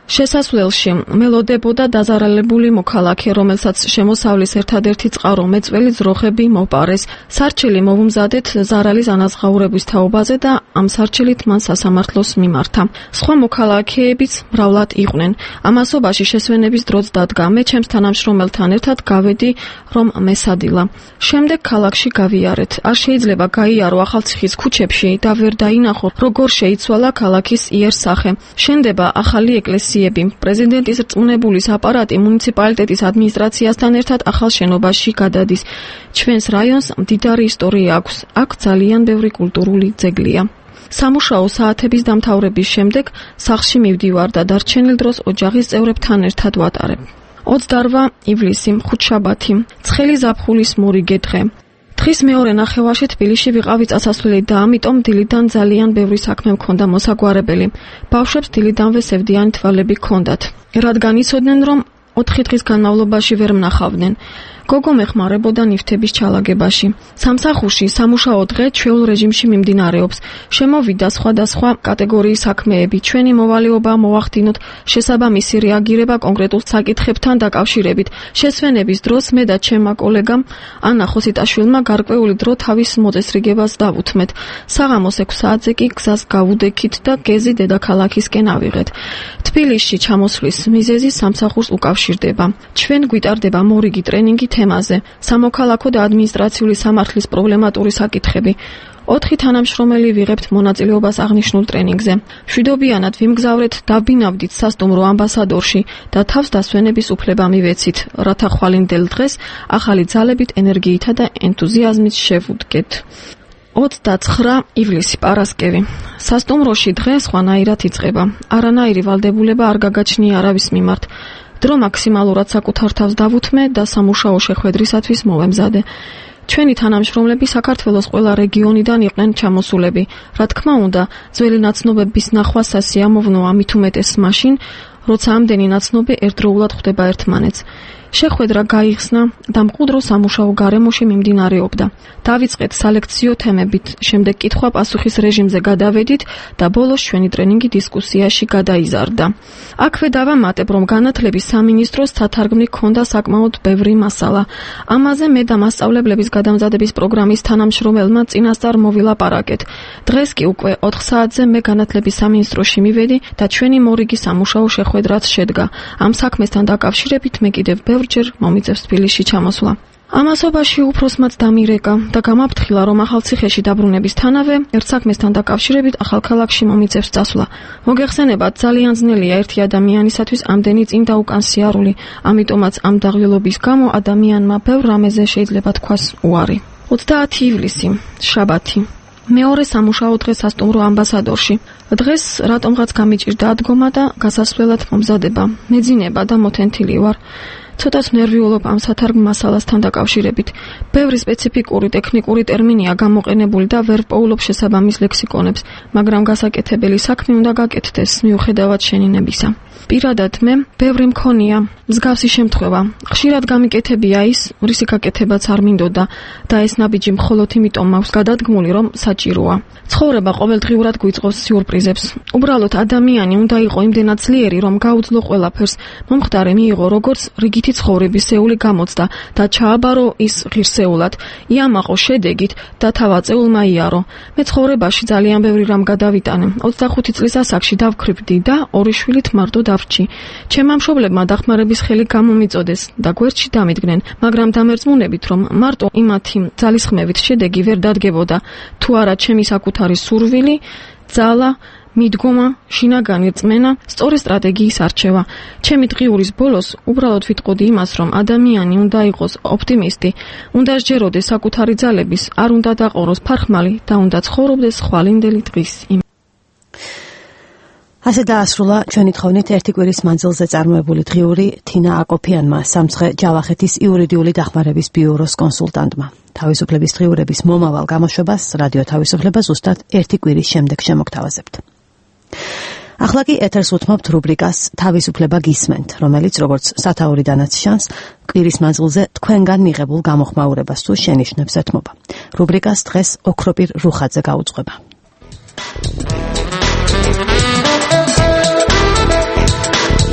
შესასვლელში მელოდებოდა დაზარალებული მოქალაქე, რომელსაც შემოსავლის ერთადერთი წყარო მეწველი ძროხები მოპარეს. სარჩელი მოუმზადეთ ზარალის ანაზღაურების თაობაზე და ამ სარჩელით მან სასამართლოს მიმართა. სხვა მოქალაქეებიც მრავლად იყვნენ. ამასობაში შესვენების დროც დადგა. მე ჩემს თანამშრომელთან ერთად გავედი, რომ მესადილა. შემდეგ ქალაქში გავიარეთ. არ შეიძლება გაიარო ახალციხის ქუჩებში და ვერ დაინახო, როგორ შეიცვალა ქალაქის იერსახე. შენდება ახალი ეკლესიები. პრეზიდენტის რწმუნებულის აპარატი მუნიციპალიტეტის ადმინისტრაციასთან ერთად ახალ შენობაში გადადის. ჩვენს რაიონს მდიდარი ისტორია აქვს. აქ ძალიან ბევრი კულტურული ძეგლია. სამუშაო საათების დამთავრების შემდეგ სახლში მივდივარ და დარჩენილ დროს ოჯახის წევრებთან ერთად ვატარებ. ოცდაორმა ივლისი, ხუთშაბათი, ცხელი ზაფხულის მორიგე დღე. დღის მეორე ნახევარში თბილისში ვიყავი წასასვლელი და ამიტომ დილიდან ძალიან ბევრი საქმე მქონდა მოსაგვარებელი. ბავშვებს დილიდანვე სევდიანი თვალები ჰქონდათ. რადგან იცოდნენ, რომ ოთხი დღის განმავლობაში ვერ მნახავდნენ. გოგო მეხმარებოდა ნივთების ჩალაგებაში. სამსახურში სამუშაო დღე ჩვეულ რეჟიმში მიმდინარეობს. შემოვიდა სხვადასხვა კატეგორიის საქმეები. ჩვენი მოვალეობა მოვახდინოთ შესაბამისი რეაგირება კონკრეტულ საკითხებთან დაკავშირებით. შესვენების დროს მე და ჩემმა კოლეგამ ანა ხოსიტაშვილმა გარკვეული დრო თავის მოწესრიგებას დავუთმეთ. საღამოს ექვს საათზე კი გზას გავუდექით და გეზი დედაქალაქისკენ ავიღეთ. თბილისში ჩამოსვლის მიზეზი სამსახურს უკავშირდება. ჩვენ გვიტარდება მორიგი ტრენინგი თემაზე, სამოქალაქო და ადმინისტრაციული სამართლის პრობლემატური საკითხები. ოთხი თანამშრომელი ვიღებთ მონაწილეობას აღნიშნულ ტრენინგზე. მშვიდობიანად ვიმგზავრეთ დაბინავდით სასტუმრო ამბასადორში და თავს დასვენების უფლება მივეცით, რათა ხვალინდელ დღეს ახალი ძალებით, ენერგიითა და ენთუზიაზმით შევუდგეთ. ოცდაცხრა ივლისი, პარასკევი. სასტუმროში დღე სხვანაირად იწყება. არანაირი ვალდებულება არ გაგაჩნია არავის მიმართ. დრო მაქსიმალურად საკუთარ თავს დავუთმე და სამუშაო შეხვედრისათვის მოვემზადე. ჩვენი თანამშრომლები საქართველოს ყველა რეგიონიდან იყვნენ ჩამოსულები. რა თქმა უნდა, ძველი ნაცნობების ნახვა სასიამოვნოა, მით უმეტეს მაშინ, როცა ამდენი ნაცნობი ერთდროულად ხვდება ერთმანეთს. შეხვედრა გაიხსნა და მყუდრო სამუშაო გარემოში მიმდინარეობდა. დავიწყეთ სალექციო თემებით, შემდეგ კითხვა-პასუხის რეჟიმზე გადავედით და ბოლოს ჩვენი ტრენინგი დისკუსიაში გადაიზარდა. აქვე დავამატებ, რომ განათლების სამინისტროს სათარგმნი ჰქონდა საკმაოდ ბევრი მასალა. ამაზე მე და მასწავლებლების გადამზადების პროგრამის თანამშრომელმა წინასწარ მოვილაპარაკეთ. დღეს კი უკვე ოთხ საათზე მე განათლების სამინისტროში მივედი და ჩვენი მორიგი სამუშაო შეხვედრაც შედგა. ამ საქმესთან დაკავშირებით მე კიდევ ბევრჯერ მომიწევს თბილისში ჩამოსვლა. ამასობაში უფროსმაც დამირეკა და გამაფრთხილა, რომ ახალციხეში დაბრუნებისთანავე ერთ საქმესთან დაკავშირებით ახალქალაქში მომიწევს წასვლა. მოგეხსენებათ, ძალიან ძნელია ერთი ადამიანისათვის ამდენი წინ და უკან სიარული, ამიტომაც ამ დაღლილობის გამო ადამიანმა ბევრ რამეზე შეიძლება თქვას უარი. ოცდაათი ივლისი, შაბათი. მეორე სამუშაო დღე სასტუმრო ამბასადორში. დღეს რატომღაც გამიჭირდა ადგომა და გასასვლელად მომზადება. მეძინება და მოთენთილი ვარ. ცოტაც ნერვიულობ ამ სათარგმნ მასალასთან დაკავშირებით. ბევრი სპეციფიკური ტექნიკური ტერმინია გამოყენებული და ვერ პოულობ შესაბამის ლექსიკონებს, მაგრამ გასაკეთებელი საქმე უნდა გაკეთდეს მიუხედავად შენინებისა. პირადად მე ბევრი მქონია მსგავსი შემთხვევა. ხშირად გამიკეთებია ის, რისი გაკეთებაც არ მინდოდა და ეს ნაბიჯი მხოლოდ იმიტომ მაქვს გადადგმული, რომ საჭიროა. ცხოვრება ყოველდღიურად გვიწყობს სიურპრიზებს. უბრალოდ ადამიანი უნდა იყო იმდენად ძლიერი, რომ გაუძლო ყველაფერს. მომხდარი მიიღო როგორც რიგითი ცხოვრებისეული გამოცდა და ჩააბარო ის ღირსეულად. იამაყო შედეგით და თავაწეულმა იარო. მე ცხოვრებაში ძალიან ბევრი რამ გადავიტანე. ოცდახუთი წლის ასაკში დავქრიფდი და ორი შვილით მარტო დავრჩი. ჩემმა მშობლებმა დახმარების ხელი გამომიწოდეს და გვერდში დამიდგნენ, მაგრამ დამერწმუნებით, რომ მარტო იმათი ძალისხმევით შედეგი ვერ დადგებოდა, თუ არა ჩემი საკუთარი სურვილი, ძალა, მიდგომა, შინაგანი რწმენა, სწორი სტრატეგიის არჩევა. ჩემი დღიურის ბოლოს უბრალოდ ვიტყოდი იმას, რომ ადამიანი უნდა იყოს ოპტიმისტი, უნდა სჯეროდეს საკუთარი ძალების, არ უნდა დაყოროს ფარხმალი და უნდა ცხოვრობდეს ხვალინდელი დღის იმ. ასე დაასრულა ჩვენი თხოვნით ერთი კვირის მანძილზე წარმოებული დღიური თინა აკოფიანმა, სამცხე ჯავახეთის იურიდიული დახმარების ბიუროს კონსულტანტმა. თავისუფლების დღიურების მომავალ გამოშვებას რადიო თავისუფლება ზუსტად ერთი კვირის შემდეგ შემოგთავაზებთ. ახლა კი ეთერს უთმობთ რუბრიკას თავისუფლება გისმენთ, რომელიც როგორც სათაურიდანაც ჩანს, კვირის მანძილზე თქვენგან მიღებულ გამოხმაურებას თუ შენიშვნებს ეთმობა. რუბრიკას დღეს ოქროპირ რუხაძე გაუძღვება.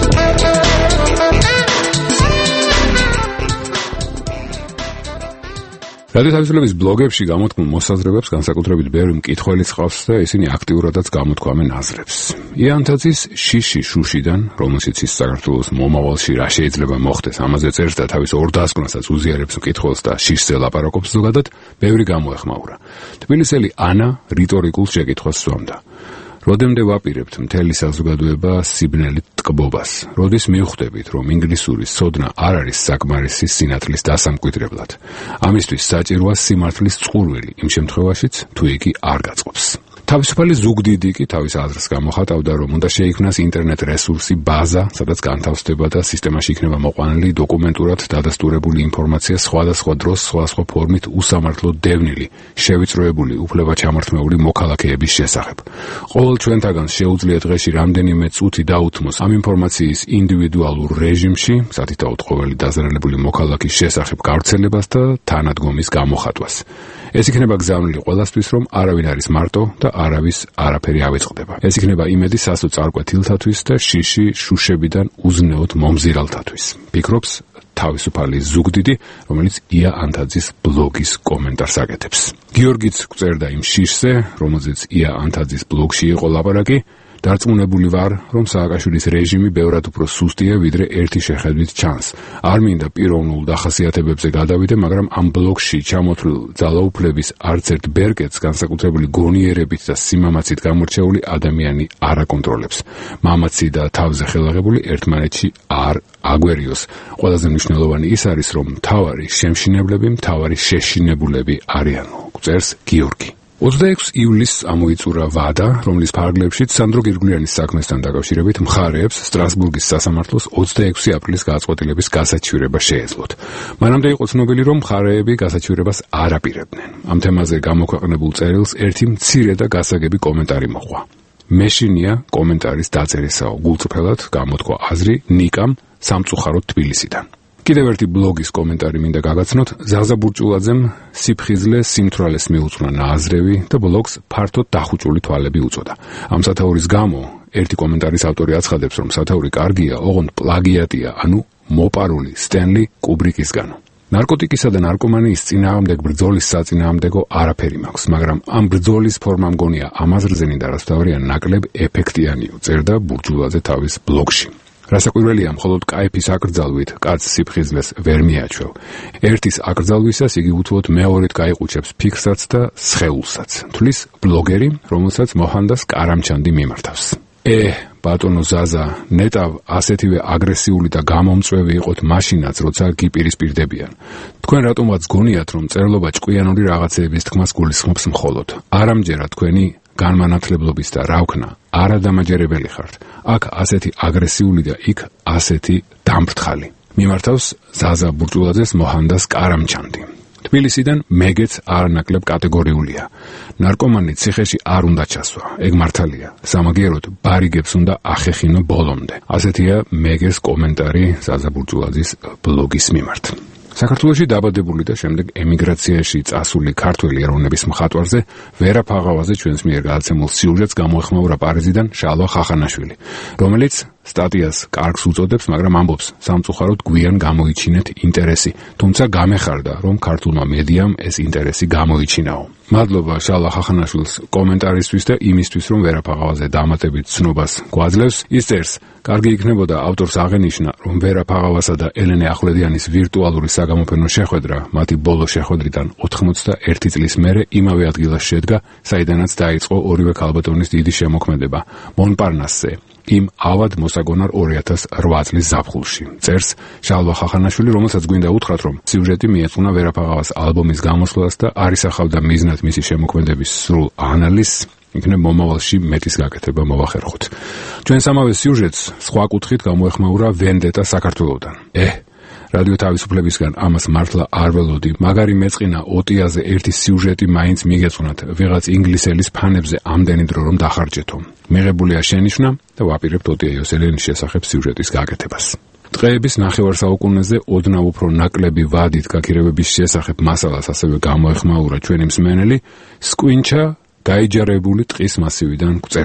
რადიო თავისუფლების ბლოგებში გამოთქმულ მოსაზრებებს განსაკუთრებით ბევრი მკითხველი ჰყავს და ისინი აქტიურადაც გამოთქვამენ აზრებს. იანთაძის შიში შუშიდან, რომელშიც ის საქართველოს მომავალში რა შეიძლება მოხდეს, ამაზე წერს და თავის ორ დასკვნასაც უზიარებს მკითხველს და შიშზე ლაპარაკობს ზოგადად, ბევრი გამოეხმაურა. თბილისელი ანა რიტორიკულ შეკითხვას სვამდა. როდემდე ვაპირებთ მთელი საზოგადოება სიბნელით ტკბობას? როდის მივხვდებით, რომ ინგლისურის ცოდნა არ არის საკმარისი სინათლის დასამკვიდრებლად? ამისთვის საჭიროა სიმართლის წყურვილი, იმ შემთხვევაშიც, თუ იგი არ გაწყობს. თავისუფალი ზუგდიდი კი თავის აზრს გამოხატავდა, რომ უნდა შეიქმნას ინტერნეტ რესურსი ბაზა, სადაც განთავსდება და სისტემაში იქნება მოყვანილი დოკუმენტურად დადასტურებული ინფორმაცია სხვადასხვა დროს, სხვადასხვა ფორმით უსამართლოდ დევნილი, შევიწროებული, უფლებაჩამართმეული მოქალაქეების შესახებ. ყოველ ჩვენთაგანს შეუძლია დღეში რამდენიმე წუთი დაუთმოს ამ ინფორმაციის ინდივიდუალურ რეჟიმში, სათითაოდ ყოველი დაზარალებული მოქალაქის შესახებ გავრცელებას და თანადგომის გამოხატვას. ეს იქნება გზავნილი ყველასთვის, რომ არავინ არის მარტო და არავის არაფერი ავეწყდება. ეს იქნება იმედი სასო წარკვეთილთათვის და შიში შუშებიდან უზნეოდ მომზირალთათვის. ფიქრობს თავისუფალი ზუგდიდი, რომელიც ია ანთაძის ბლოგის კომენტარს აკეთებს. გიორგიც გვწერდა იმ შიშზე, რომელზეც ია ანთაძის ბლოგში იყო ლაპარაკი. დარწმუნებული ვარ, რომ სააკაშვილის რეჟიმი ბევრად უფრო სუსტია, ვიდრე ერთი შეხედვით ჩანს. არ მინდა პიროვნულ დახასიათებებზე გადავიდე, მაგრამ ამ ბლოგში ჩამოთვლილ ძალაუფლების არც ერთ ბერკეტს განსაკუთრებული გონიერებით და სიმამაცით გამორჩეული ადამიანი არ აკონტროლებს. მამაცი და თავზე ხელაღებული ერთმანეთში არ აგვერიოს. ყველაზე მნიშვნელოვანი ის არის, რომ მთავარი შემშინებლები, მთავარი შეშინებულები არიანო. წერს გიორგი. ოცდაექვსი ივლისს ამოიწურა ვადა, რომლის ფარგლებშიც სანდრო გირგვლიანის საქმესთან დაკავშირებით მხარეებს სტრასბურგის სასამართლოს ოცდაექვსი აპრილის გადაწყვეტილების გასაჩივრება შეეძლოთ. მანამდე იყო ცნობილი, რომ მხარეები გასაჩივრებას არ აპირებდნენ. ამ თემაზე გამოქვეყნებულ წერილს ერთი მცირე და გასაგები კომენტარი მოჰყვა. მეშინია კომენტარის დაწერისაო, გულწრფელად გამოთქვა აზრი ნიკამ სამწუხაროდ თბილისიდან. კიდევ ერთი ბლოგის კომენტარი მინდა გაგაცნოთ. ზაზა ბურჭულაძემ სიფხიზლე სიმთვრალეს მიუძღვნა ნააზრევი და ბლოგს ფართოდ დახუჭული თვალები უწოდა. ამ სათაურის გამო ერთი კომენტარის ავტორი აცხადებს, რომ სათაური კარგია, ოღონდ პლაგიატია, ანუ მოპარული სტენლი კუბრიკისგანო. ნარკოტიკისა და ნარკომანიის წინააღმდეგ ბრძოლის საწინააღმდეგო არაფერი მაქვს, მაგრამ ამ ბრძოლის ფორმა მგონია ამაზრზე და რასთავარია ნაკლებ ეფექტიანიო, წერდა ბურჭულაძე თავის ბლოგში. რასაკვირველია, მხოლოდ კაიფის აკრძალვით კაცს სიფხიზლეს ვერ მიაჩვევ. ერთის აკრძალვისას იგი უთუოდ მეორედ გაიყუჩებს ფიქრსაც და სხეულსაც. თვლის ბლოგერი, რომელსაც მოჰანდას კარამჩანდი მიმართავს. ე, ბატონო ზაზა, ნეტავ ასეთივე აგრესიული და გამომწვევი იყოთ მაშინაც, როცა გიპირისპირდებიან. თქვენ რატომაც გონიათ, რომ წერლობა ჭკვიანური რაღაცეების თქმას გულისხმობს მხოლოდ. არამჯერად თქვენი განმანათლებლობის და რა ვქნა, არადამაჯერებელი ხართ. აქ ასეთი აგრესიული და იქ ასეთი დამფრთხალი. მიმართავს ზაზა ბურჭულაძეს მოჰანდას კარამჩანდი. თბილისიდან მეგეც არანაკლებ კატეგორიულია. ნარკომანი ციხეში არ უნდა ჩასვა, ეგ მართალია. სამაგიეროდ ბარიგებს უნდა ახეხინო ბოლომდე. ასეთია მეგეს კომენტარი ზაზა ბურჭულაძის ბლოგის მიმართ. საქართველოში დაბადებული და შემდეგ ემიგრაციაში წასული ქართველი ეროვნების მხატვარზე ვერა ფაღავაძე ჩვენს მიერ გადაცემულ სიუჟეტს გამოეხმაურა პარიზიდან შალვა ხახანაშვილი, რომელიც სტატიას კარგს უწოდებს, მაგრამ ამბობს, სამწუხაროდ გვიან გამოიჩინეთ ინტერესი, თუმცა გამეხარდა, რომ ქართულმა მედიამ ეს ინტერესი გამოიჩინაო. მადლობა შალვა ხახანაშვილს კომენტარისთვის და იმისთვის, რომ ვერა ფაღავაძე დამატებით ცნობას გვაძლევს. ის წერს, კარგი იქნებოდა ავტორს აღენიშნა, რომ ვერა ფაღავაზა და ელენე ახვლედიანის ვირტუალური საგამოფენო შეხვედრა მათი ბოლო შეხვედრიდან ოცდაერთი წლის მერე იმავე ადგილას შედგა, საიდანაც დაიწყო ორივე ქალბატონის დიდი შემოქმედება მონპარნასზე, იმ ავად მოსაგონარ ორი ათას ოთხ წლის ზაფხულში. წერს შალვა ხახანაშვილი, რომელსაც გვინდა უთხრათ, რომ სიუჟეტი მიეწუნა ვერა ფაღავას ალბომის გამოსვლას და არის ახავდა მიზნად მისი შემოქმედების სრულ ანალიზს, იქნებ მომავალში მეტის გაკეთება მოვახერხოთ. ჩვენს ამავე სიუჟეტს სხვა კუთხით გამოეხმაურა ვენდეტა საქართველოდან. ე რადიო თავისუფლებისგან ამას მართლა არ ველოდი, მაგარი მეწყინა ოტიაზე ერთი სიუჟეტი მაინც მიგეწუნათ ვიღაც ინგლისელის ფანებზე ამდენი დრო რომ დახარჯეთო. მიღებულია შენიშვნა და ვაპირებთ ოტია იოსელენის შესახებ სიუჟეტის გაკეთებას. დღეების ნახევარ საუკუნეზე ოდნავ უფრო ნაკლები ვადით გაქირებების შესახებ მასალას ასევე გამოეხმაურა ჩვენი მსმენელი სკვინჩა გაიჯარებული ტყის მასივიდან გვწერდა.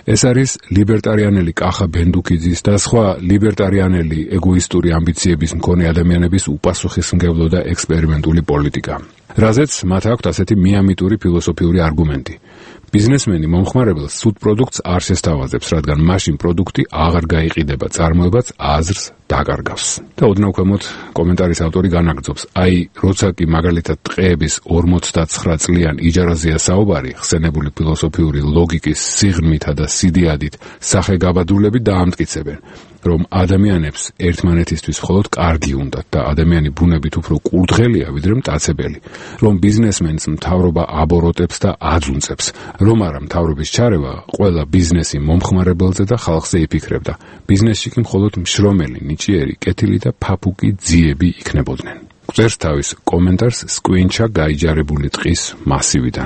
ეს არის ლიბერტარიანელი კახა ბენდუკიძის და სხვა ლიბერტარიანელი ეგოისტური ამბიციების მქონე ადამიანების უპასუხისმგებლო და ექსპერიმენტული პოლიტიკა. რაზეც მათ აქვთ ასეთი მიამიტური ფილოსოფიური არგუმენტი. ბიზნესმენი მომხმარებელს სუდ პროდუქტს არ შესთავაზებს, რადგან მაშინ პროდუქტი აღარ გაიყიდება, წარმოებაც აზრს დაკარგავს. და ოდნავ ქვემოთ კომენტარის ავტორი განაგრძობს, აი, როცა კი მაგალითად ტყეების ორმოცდაცხრა წლიან იჯარაზეა საუბარი, ხსენებული ფილოსოფიური ლოგიკის სიღრმითა და სიდიადით სახეგაბადულები დაამტკიცებენ, რომ ადამიანებს ერთმანეთისთვის მხოლოდ კარგი უნდათ და ადამიანი ბუნებით უფრო კურდღელია ვიდრე მტაცებელი, რომ ბიზნესმენს მთავრობა აბოროტებს და აძუნწებს, რომ არა მთავრობის ჩარევა ყველა ბიზნესი მომხმარებელზე და ხალხზე იფიქრებდა. ბიზნესში კი მხოლოდ მშრომელი, ნიჭიერი, კეთილი და ფაფუკი ძიები იქნებოდნენ. წერს თავის კომენტარს სკვინჩა გაიჯარებული ტყის მასივიდან.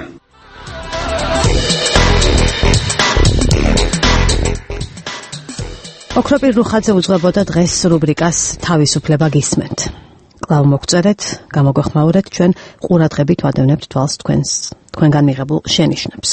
ოქროპირ რუხაძე უძღვებოდა დღეს რუბრიკას თავისუფლება გისმენთ. კлау მოგწერეთ, გამოგვეხმაურეთ, ჩვენ ყურადღებით ვადევნებთ თვალს თქვენს თქვენგან მიღებულ შენიშვნებს.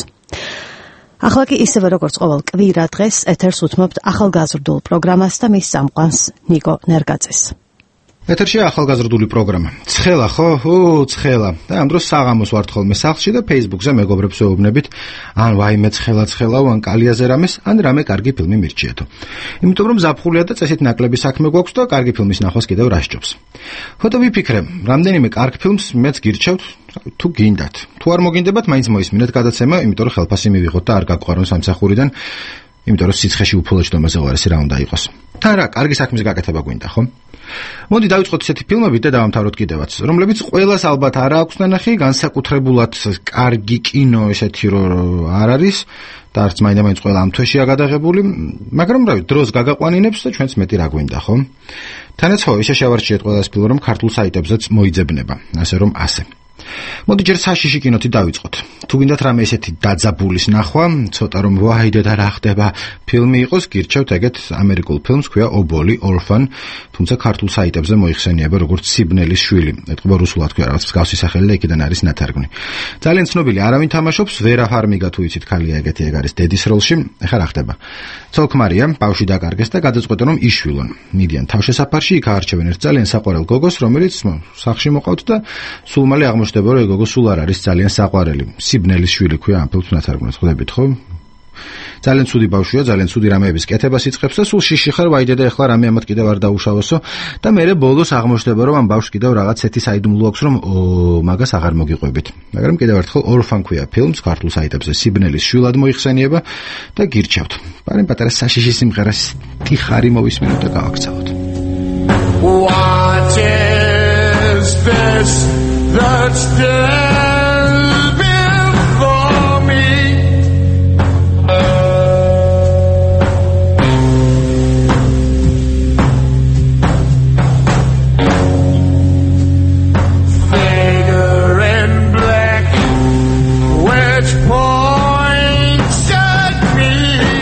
ახლა კი ისევე როგორც ყოველ კვირა დღეს ეთერს უთმობთ ახალგაზრდულ პროგრამას და მის სამყანს ნიკო ნერგაძეს. ეთერში ახალგაზრდული პროგრამა. ცხელა ხო? ო, ცხელა. და ამ დროს საღამოს ვართ ხოლმე სახლში და Facebook-ზე მეგობრებს ვეუბნებით, ან ვაიმე ცხელა ცხელაო, ან კალიაზე რამეს, ან რამე კარგი ფილმი მირჩიეთო. იმიტომ რომ ზაფხულია და წესით ნაკლები საქმე გვაქვს და კარგი ფილმის ნახვას კიდევ რა სჯობს. ხოთო ვიფიქრე, რამდენიმე კარგ ფილმს მეც გირჩევთ, თუ გინდათ. თუ არ მოგინდებათ, მაინც მოისმინეთ გადაცემა, იმიტომ რომ ხელფასი მივიღოთ და არ გაგვყარონ სამსახურიდან, იმიტომ რომ სიცხეში უფოლოჯდომაზე უარესი რა უნდა იყოს. თან რა, კარგი საქმის გაკეთება გვინდა, ხო? მოდი დავიწყოთ ესეთი ფილმები და დავამთავროთ კიდევაც, რომლებიც ყველას ალბათ არ აქვს ნანახი, განსაკუთრებულად კარგი კინო ესეთი რომ არ არის და არც მაინდა-მაინც ყველა ამ თვეშია გადაღებული, მაგრამ რავი, დროს გაგაყვანინებს და ჩვენც მეტი რა გვინდა, ხო? თანაც ხო, ისე შევარჩიეთ ყველა ეს ფილმი, რომ ქართულ საიტებზეც მოიძებნება, ასე რომ ასე. მოდი ჯერ საშიში კინოთი დავიწყოთ. თუ გინდათ რამე ესეთი დაძაბულის ნახვა, ცოტა რომ ვაიდე და რა ხდება ფილმი იყოს, გირჩევთ ეგეთ ამერიკულ ფილმს, ქვია ობოლი, ორფან, თუმცა ქართულ საიტებზე მოიხსენიება როგორც სიბნელის შვილი. ეთქობა რუსულად ქვია რაღაც მსგავსი სახელი და იქიდან არის ნათარგმნი. ძალიან ცნობილი, არავინ თამაშობს, ვერა ფარმიგა თუ იცით, ქალია ეგეთი, ეგ არის დედის როლში. ეხლა რა ხდება? ცოლ-ქმარია, ბავშვი დაკარგეს და გადაწყვეტენ რომ იშვილონ. მიდიან თავშესაფარში, იქ აარჩევენ ერთ ძალიან საყვარელ გოგოს, რომელიც სახლში მოყავთ და სულ მალე აღმოჩნდება, რომ ეგ გოგო სულ არ არის ძალიან საყვარელი. სიბნელის შვილი ქვია ამ ფილმს ნათარგმნად, ხვდებით ხო? ძალიან ცუდი ბავშვია, ძალიან ცუდი რამეების კეთებას იწყებს და სულ შიში ხარ, ვაიდე და ეხლა რამე ამათ კიდევ არ დაუშავოსო და მერე ბოლოს აღმოჩნდება, რომ ამ ბავშვს კიდევ რაღაც ეთი საიდუმლო აქვს, რომ მაგას აღარ მოგიყვებით. მაგრამ კიდევ ერთხელ ორფან ქვია ფილმს, ქართულ საიტებზე სიბნელის შვილად მოიხსენიება და გირჩევთ. პარენ პატარა საშიში სიმღერას ტიხარი მოვისმინოთ და გავაქცევოთ. What is this that's dead before me? Figure in black, which points at me.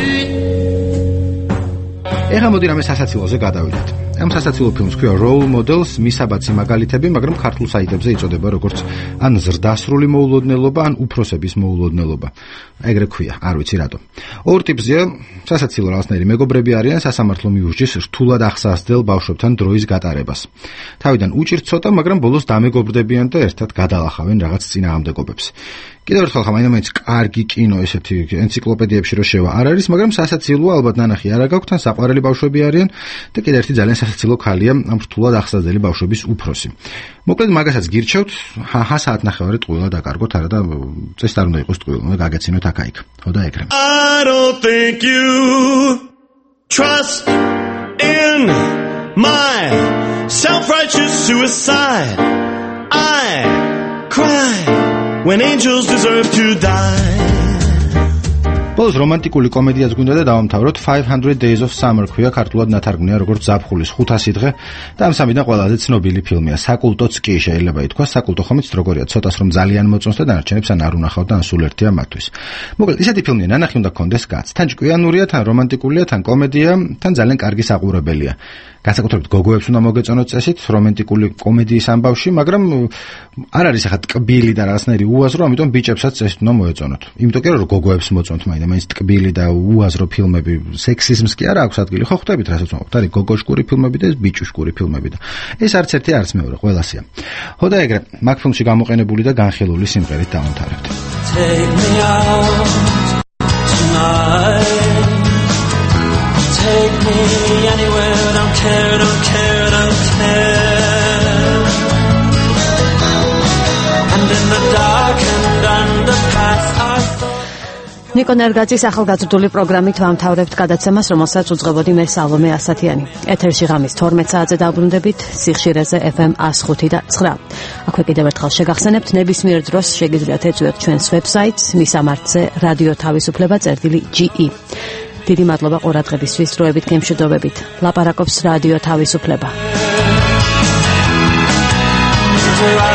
ეხლა მოდი რამე სასაცილოზე გადავიდეთ. ამ სასაცილო ფილმს ქვია Role Models, მისაბაცი მაგალითები, მაგრამ ქართულ საიტებზე იწოდება როგორც ან ზრდასრული მოულოდნელობა, ან უფროსების მოულოდნელობა. ეგრე ქვია, არ ვიცი რატო. ორ ტიპზეა სასაცილო რაღაცნაირი მეგობრები არიან, სასამართლო მიურჩის რთულად ახსასდელ ბავშვებთან დროის გატარებას. თავიდან უჭირთ ცოტა, მაგრამ ბოლოს დამეგობრდებიან და ერთად გადალახავენ რაღაც წინააღმდეგობებს. კიდევ ერთხელ ხა მაინდა-მაინც კარგი კინო ესეთი ენციკლოპედიებში რო შევა არ არის, მაგრამ სასაცილოა ალბათ ნანახი არა გაქვთ, თან საყვარელი ბავშვები არიან და კიდევ ერთი ძალიან სასაცილო ქალია, ამ რთულად ახსასდელი ბავშვების უფროსი. მოკლედ მაგასაც გირჩევთ, ჰაჰა საათნახევარი ტყუილა დაკარგოთ, არა და წესით არ უნდა იყოს ტყუილი, უნდა გაგეცინოთ აქა-იქ. ხო და ეგრე. I don't think you trust in my self-righteous suicide. I cry when angels deserve to die. ბოლოს რომანტიკული კომედიაც გვინდა და დავამთავროთ five hundred days of summer ქვია, ქართულად ნათარგმნია როგორც ზაფხულის ხუთასი დღე და ამ სამიდან ყველაზე ცნობილი ფილმია. საკულტოც კი შეიძლება ითქვას, საკულტო ხომიც როგორია, ცოტას რომ ძალიან მოწონს და დანარჩენებს ან არ უნახავთ და ან სულ ერთია მათთვის. მოკლედ ისეთი ფილმია, ნანახი უნდა გქონდეს კაც. თან ჭკვიანურია, თან რომანტიკულია, თან კომედია, თან ძალიან კარგი საყურებელია. განსაკუთრებით გოგოებს უნდა მოგეწონოთ წესით, რომანტიკული კომედიის ამბავში, მაგრამ არ არის ახლა ტკბილი და რაღაცნაირი უაზრო, ამიტომ ბიჭებსაც წესით უნდა მოეწონოთ. იმიტომ კი რომ გოგოებს მოწონთ მაინც მაინდა მაინც ტკბილი და უაზრო ფილმები, სექსიზმს კი არა აქვს ადგილი. ხო ხვდებით რასაც ვამბობთ, არის გოგოშკური ფილმები და ბიჭუშკური ფილმები და ეს არც ერთი არც მეორე, ყველასია. ხო და ეგრე, მაგ ფილმში გამოყენებული და განხილული სიმღერით დავამთავრებთ. Take me out tonight. Take me anywhere, don't care, don't care, don't care. And in the dark and underpass I ნიკო ნერგაძის ახალგაზრდული პროგრამით ვამთავრებთ გადაცემას, რომელსაც უძღვებოდი მე სალომე ასათიანი. ეთერში ღამის თორმეტ საათზე დაბრუნდებით სიხშირეზე ეფ ემ one oh five და nine. აქვე კიდევ ერთხელ შეგახსენებთ, ნებისმიერ დროს შეგიძლიათ ეწვიოთ ჩვენს ვებსაიტს, მისამართზე რადიო თავისუფლება წერტილი ჯი ი. დიდი მადლობა ყურადღებისთვის, დროებით გემშვიდობებით. ლაპარაკობს რადიო თავისუფლება.